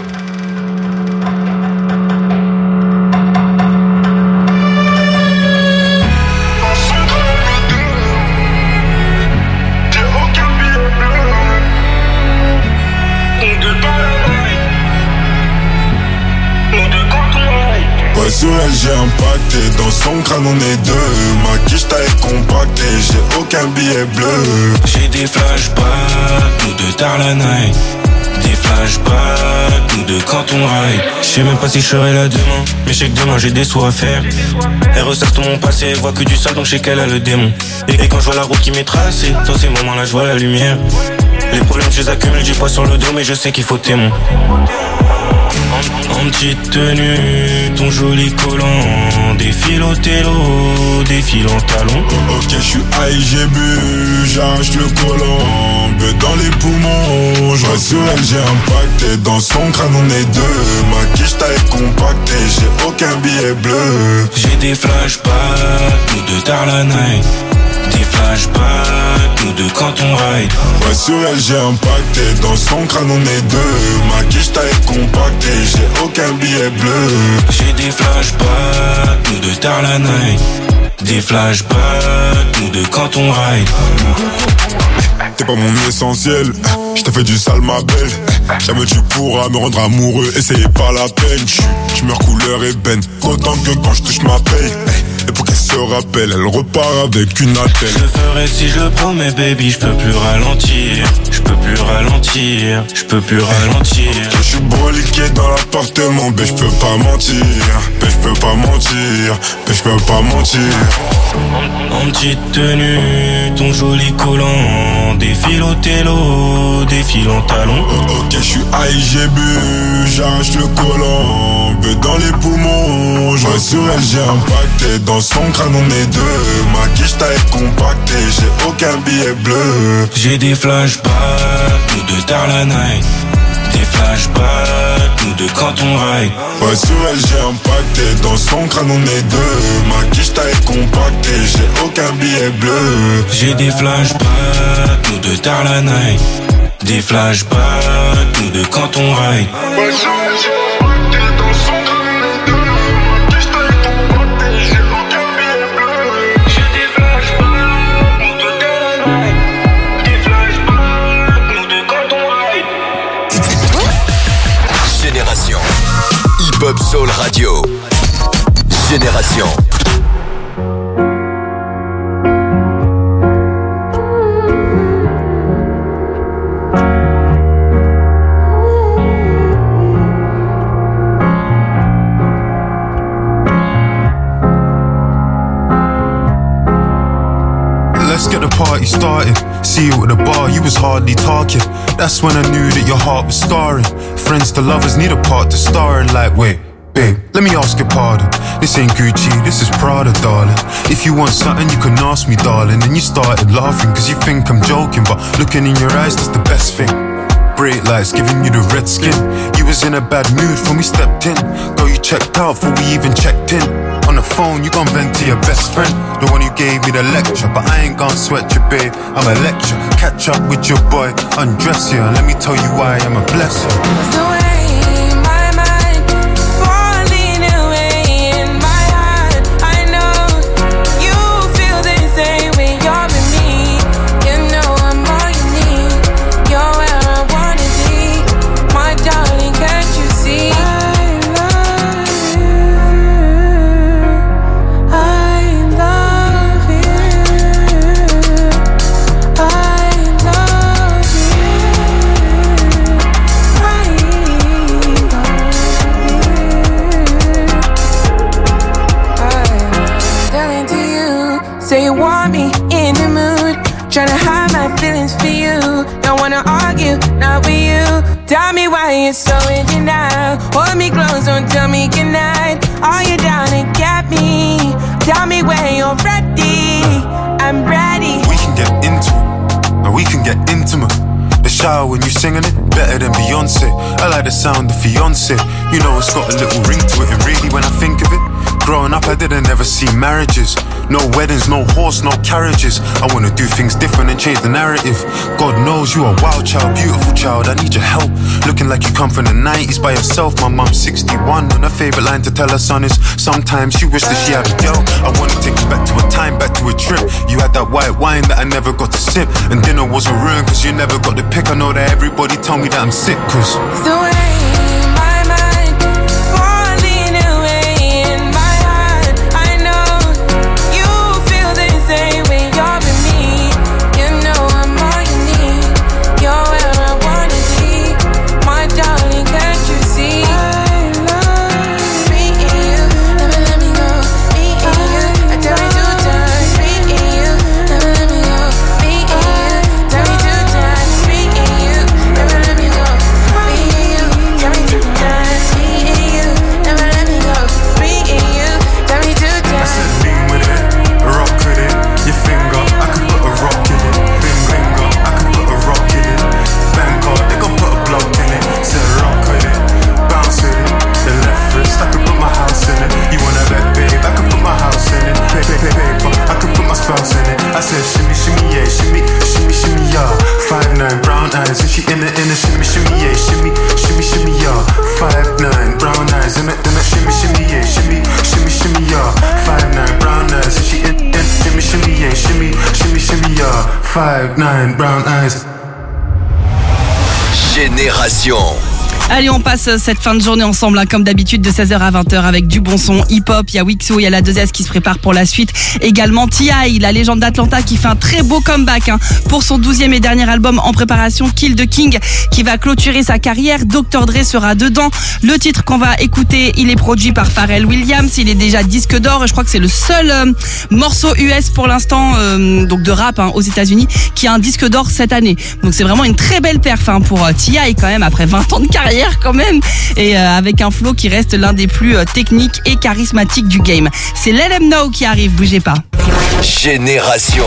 Sur elle j'ai impacté, dans son crâne on est deux. Ma quiche taille compactée, j'ai aucun billet bleu. J'ai des flashbacks, nous deux tard la night. Des flashbacks, nous deux quand on ride. Je sais même pas si je serai là demain, mais je sais que demain j'ai des sous à faire. Elle ressasse tout mon passé, elle voit que du sale donc je sais qu'elle a le démon. Et, et quand je vois la route qui m'est tracée, dans ces moments là je vois la lumière. Les problèmes je les accumule, j'ai pas sur le dos mais je sais qu'il faut témoin. En petite tenue, ton joli collant, défile au télo, défile en talons. Ok, je suis high, j'ai bu, j'arrache le collant, beu dans les poumons. Je reste sur elle, j'ai impacté, dans son crâne on est deux. Ma quiche taille compactée, j'ai aucun billet bleu. J'ai des flashbacks, nous deux tard la night. Des flashbacks, nous deux quand on ride. Ouais, sur elle j'ai impacté, dans son crâne on est deux. Ma quiche taille compactée, j'ai aucun billet bleu. J'ai des flashbacks, nous deux tard la night. Des flashbacks, nous deux quand on ride. T'es pas mon essentiel, j't'ai fait du sale ma belle. Jamais tu pourras me rendre amoureux, essayez pas la peine. Tu meurs couleur ébène, autant que quand je touche ma paye. Et pour qu'elle se rappelle, elle repart avec une attelle. Je le ferai si je le promets baby, je peux plus ralentir. Je peux plus ralentir, je peux plus ralentir. Je suis broliqué dans l'appartement, mais je peux pas mentir. Mais je peux pas mentir, mais je peux pas mentir. En petite tenue, ton joli collant, défile au télo, défile en talons. Ok, je suis high, j'ai bu, j'arrache le collant, beu dans les poumons. Je reste sur elle, j'ai impacté, dans son crâne on est deux. Ma quiche taille compactée, j'ai aucun billet bleu. J'ai des flashbacks, nous deux tard la night. Des flashbacks, nous deux quand on ride. Ouais, sur elle j'ai impacté, dans son crâne on est deux. Ma quiche taille compactée, j'ai aucun billet bleu. J'ai des flashbacks, nous deux tard la night. Des flashbacks, nous deux quand on ride. Ouais, sur elle j'ai impacté, dans son crâne on est deux. Ma quiche taille compactée, j'ai aucun billet bleu. J'ai des flashbacks, nous deux tard la night. Des flashbacks, nous deux quand on ride. Génération Hip Hop Soul Radio. Génération Let's get the party started. See you at the bar, you was hardly talking. That's when I knew that your heart was scarring. Friends to lovers need a part to star in. Like, wait, babe, let me ask your pardon. This ain't Gucci, this is Prada, darling. If you want something, you can ask me, darling. And you started laughing, cause you think I'm joking. But looking in your eyes, that's the best thing. brake lights, giving you the red skin. You was in a bad mood when we stepped in. Girl, you checked out before we even checked in. On the phone, you gon' vent to your best friend, the one who gave me the lecture. But I ain't gon' sweat you, babe, I'm a lecture. Catch up with your boy, undress you, and let me tell you why I'm a blesser. The way my mind falling away in my heart, I know you feel the same when you're with me. You know I'm all you need. You're where I wanna be, my darling. Can't you see? Say you want me in the mood, tryna hide my feelings for you. Don't wanna argue, not with you. Tell me why you're so in denial. Hold me close, don't tell me goodnight. Are you down to get me? Tell me when you're ready. I'm ready. We can get into it, and we can get intimate. The shower when you singing it, better than Beyonce. I like the sound of fiance. You know it's got a little ring to it, and really when I think of it, growing up I didn't ever see marriages. No weddings, no horse, no carriages. I wanna do things different and change the narrative. God knows you are a wild child, beautiful child, I need your help. Looking like you come from the nineties by yourself. My mom's sixty-one and her favourite line to tell her son is sometimes she wished that she had a girl. I wanna take you back to a time, back to a trip. You had that white wine that I never got to sip, and dinner wasn't ruined cause you never got the pick. I know that everybody tell me that I'm sick cause it's the way my mind falling away in my heart. I know you feel the same when you're with me. You know I'm all you need. You're where I wanna be, my darling. Can't you see? I love me and you, never let me go. Me and you, I tell you two times. Me and you, never let me go. Me and you, tell me two times. Me and you, never let me go. Me and you, tell me two times. Me and you, never let me go. Me and you, tell me two times. I said lean with it, rock with it. Your finger, I could put a rock in it. Bing finger, I could put a rock in it. Bangkok, they gon' put a block in it. Said rock with it, bounce with it. The left wrist, I could put my house in it. You wanna bet, babe, I could put my house in it. Pay, pay, pay, paper, I could put my spouse in it. I said shimmy, shimmy, yeah, shimmy, shimmy, shimmy, yeah. Five nine, brown eyes, and she in it, in it, shimmy, shimmy, yeah, shimmy, shimmy, shimmy, yeah. Five nine, brown eyes, in it, in it, shimmy, shimmy, yeah, shimmy, shimmy, shimmy, yeah. Five nine, brown eyes, and she in it, shimmy, shimmy, yeah, shimmy, shimmy, shimmy, yeah. Five nine, brown eyes. Génération. Allez, on passe cette fin de journée ensemble, hein, comme d'habitude, de seize heures à vingt heures avec du bon son hip-hop. Il y a Wixo, il y a la deux S qui se prépare pour la suite. Également T I, la légende d'Atlanta, qui fait un très beau comeback hein, pour son douzième et dernier album en préparation, Kill the King, qui va clôturer sa carrière. docteur Dre sera dedans. Le titre qu'on va écouter, il est produit par Pharrell Williams. Il est déjà disque d'or. Je crois que c'est le seul euh, morceau U S pour l'instant, euh, donc de rap hein, aux États-Unis, qui a un disque d'or cette année. Donc c'est vraiment une très belle perf hein, pour euh, T I quand même, après vingt ans de carrière quand même, et euh, avec un flow qui reste l'un des plus euh, techniques et charismatiques du game. C'est Let 'Em Know qui arrive, bougez pas. Génération.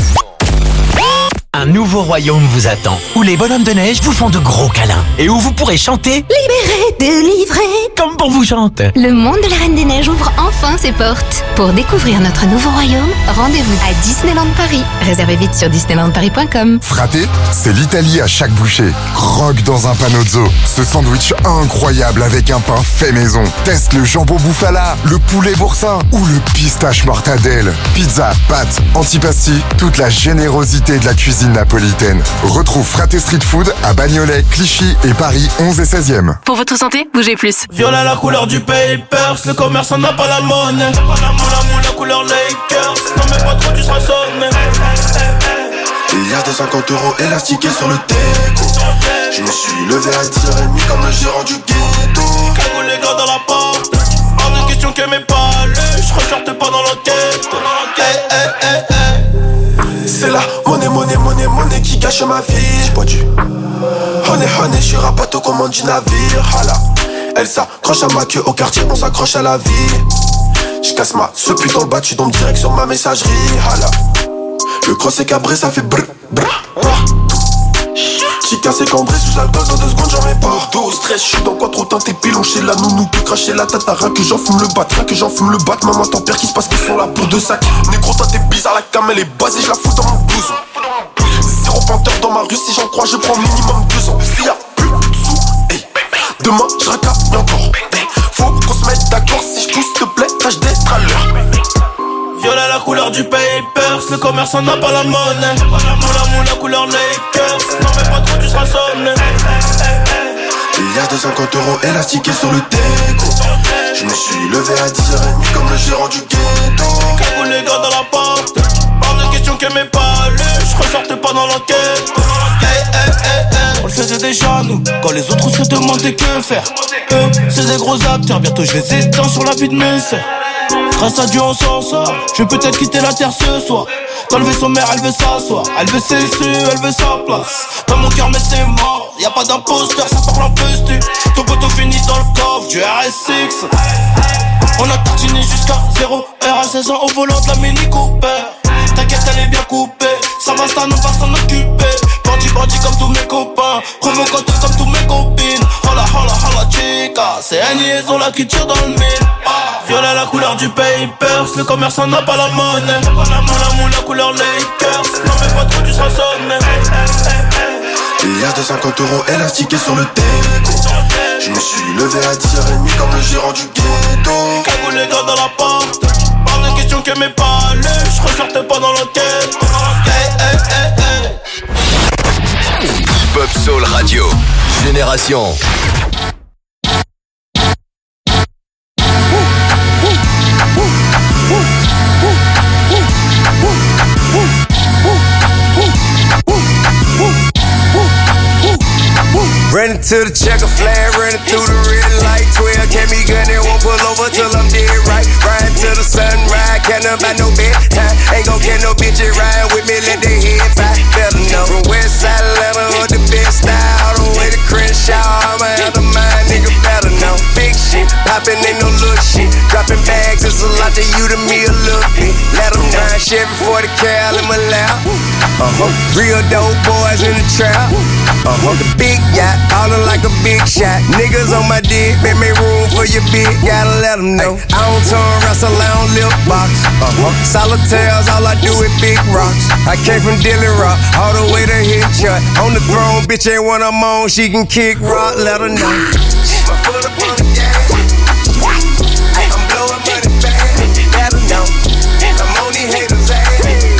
Un nouveau royaume vous attend, où les bonhommes de neige vous font de gros câlins, et où vous pourrez chanter Libéré, délivré. comme pour vous chante. Le monde de la Reine des Neiges ouvre enfin ses portes. Pour découvrir notre nouveau royaume, rendez-vous à Disneyland Paris. Réservez vite sur disneyland paris point com. Fraté, c'est l'Italie à chaque bouchée. Croque dans un panozzo. Ce sandwich incroyable avec un pain fait maison. Teste le jambon bouffala, le poulet boursin ou le pistache mortadelle. Pizza, pâtes, antipasti, toute la générosité de la cuisine napolitaine. Retrouve Fraté Street Food à Bagnolet, Clichy et Paris onze et seizième. Pour votre santé, bougez plus. Violet la couleur du papers, le commerçant n'a pas la monnaie. Moula moula couleur Lakers, non mais pas trop tu seras sonné. Il y a des cinquante euros élastiqués sur le déco. Je me suis levé à dix heures trente comme le gérant du ghetto. Cagoule les gars dans la porte, hors de question que mes palais, je ressorte pas dans l'enquête. Hey, hey, hey, hey. C'est la monnaie, monnaie, monnaie, monnaie qui gâche ma vie. J'bois du honey, honey, j'suis rapato comme un du navire. Hala. Elle s'accroche à ma queue au quartier, on s'accroche à la vie. J'casse ma ce putain le bas, tu tombes direct sur ma messagerie. Hala. Le cross est cabré, ça fait brr, brr, brr. Chica cassé, cambré sous alcool, dans deux secondes j'en mets pas. Dos, stress, j'suis dans quoi trop teinté, pilon chez la nounou, peut cracher la tête, rien que j'en fume le bat, rien que j'en fume le bat. Maman t'en perds qui se passe qu'ils sont là pour deux sacs. Négro toi t'es bizarre, la cam elle est basée, je la fous dans mon blouson. Zéro panthère dans ma rue, si j'en crois je prends minimum deux ans. S'il y a plus de sous, hey, demain je racaille encore. Hey, faut qu'on se mette d'accord, si je pousse s'il te plaît, tâche d'être à l'heure. Violet la couleur du papers, le commerçant n'a pas la monnaie. Moula moula couleur Lakers, non mais pas trop tu seras sonné. Il y a deux cent cinquante euros élastiqués sur le déco. Je me suis levé à dix heures trente comme le gérant du ghetto. Cagou les gars dans la porte, hors de question que mes pas lu, je ressortais pas dans l'enquête. Hey, hey, hey, hey. On le faisait déjà nous, quand les autres se demandaient que faire. Eux, c'est des gros acteurs, bientôt je les éteins sur la vie de mes sœurs. Grâce à Dieu on s'en sort, je vais peut-être quitter la terre ce soir. Dans le vaisseau mère elle veut s'asseoir, elle veut ses su, elle veut sa place. Dans mon cœur mais c'est mort, y'a pas d'imposteur, ça parle en postu. Ton poteau finit dans le coffre du R S X. On a tartiné jusqu'à zéro heure à seize ans au volant de la Mini Cooper. T'inquiète elle est bien coupée, ça va ça nous va s'en occuper. Bandit bandit comme tous mes copains, provocateur comme tous mes copines. Hola hola hola chica, c'est un liaison là qui tire dans le mille. Ah. Violet la couleur du papers, le commerçant n'a pas la monnaie. Moula moula couleur Lakers, non mais pas trop tu seras sonné. Il y a deux cent cinquante euros élastiqués sur le déco. Je me suis levé à dix heures trente comme le gérant du ghetto. Cagou les gars dans la porte, pas de question que mes pas lu, je ressortais pas dans l'enquête. Hey hey hey hey. Hip-Hop Soul Radio, Génération. Running to the checker flag, running through the red light. twelve can't be gun, they won't pull over till I'm dead right. Riding to the sunrise, can't buy no bedtime. Ain't gon' get no bitch riding with me, let they head fly. Better know from West Side Atlanta or the best style. All the way to Crenshaw, I'ma have the mind, nigga better know. Big shit, poppin' ain't no little shit. Dropping bags, it's a lot to you, to me a little bit. Let them ride Chevy forty cal in my lap. Uh-huh, real dope boys in the trap. Uh-huh, the big yacht, ballin' like a big shot. Niggas on my dick, make me room for your big, gotta let them know. I don't turn wrestle, I don't lip box. Uh-huh, solitaires, all I do is big rocks. I came from Dilly Rock, all the way to Hit Shot. On the throne, bitch ain't when I'm on, she can kick rock, let her know. My foot up on the gas, I'm blowing money fast, let her know. I'm on these haters' ass,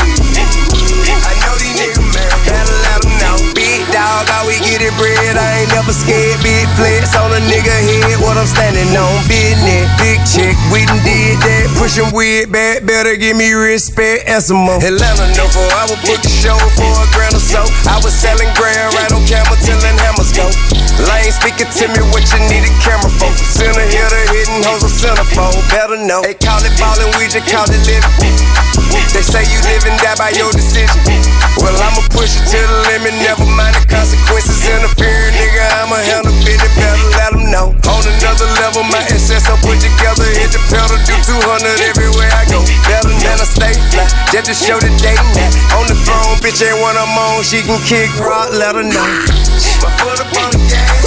I know these niggas man, gotta let them know. Big dog, all we get it bread, I ain't never scared. Big flex on a nigga head, what I'm standing on. Business, big chick, we done did that. Pushing weird back, better give me respect, Eskimo. Atlanta, no for I would book the show for a grand or so. I was selling grand right on camera, tilling hammers go. Lane speaking to me what you need a camera for. Center hitter, hitting hoes a centerfold, better know. They call it ballin', we just call it living. They say you live and die by your decision. Well, I'ma push it to the limit, never mind the consequences. Interfering, nigga, I'ma handle business, better let them know. On another level, my assets I put together, hit the pedal, do two hundred everywhere I go. Better than I stay fly, just to show the day now. On the throne, bitch ain't when I'm on, she can kick rock, let her know. My foot up on the gas,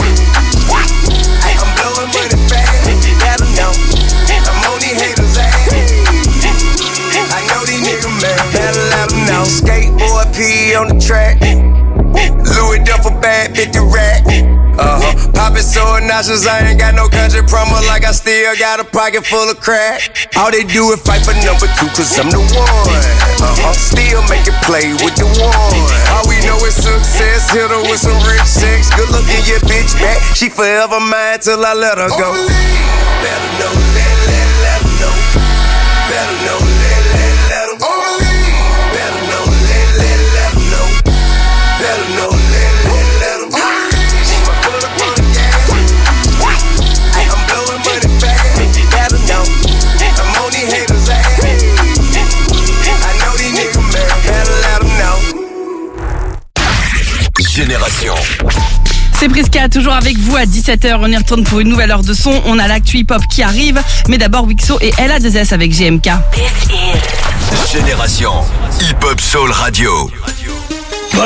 I'm blowing money fast, let her know. I'm on these haters' ass, I know these niggas man, better let them know. Skateboard P on the track, Louis Duffel bag, fifty rack. Uh-huh, poppin' so nauseous, I ain't got no country promo, like I still got a pocket full of crack. All they do is fight for number two, cause I'm the one. Uh-huh, still make it play with the one. All we know is success, hit her with some rich sex. Good looking your bitch back, she forever mine till I let her go. Better know, let, let, let her know. Better know, let, let, let her know. Better know, let, let, let her know. Better know, let, let, let her know. Génération. C'est Prisca, toujours avec vous à dix-sept heures. On y retourne pour une nouvelle heure de son. On a l'actu hip-hop qui arrive. Mais d'abord, Wixo et L A deux S avec G M K. Génération Hip-Hop Soul Radio.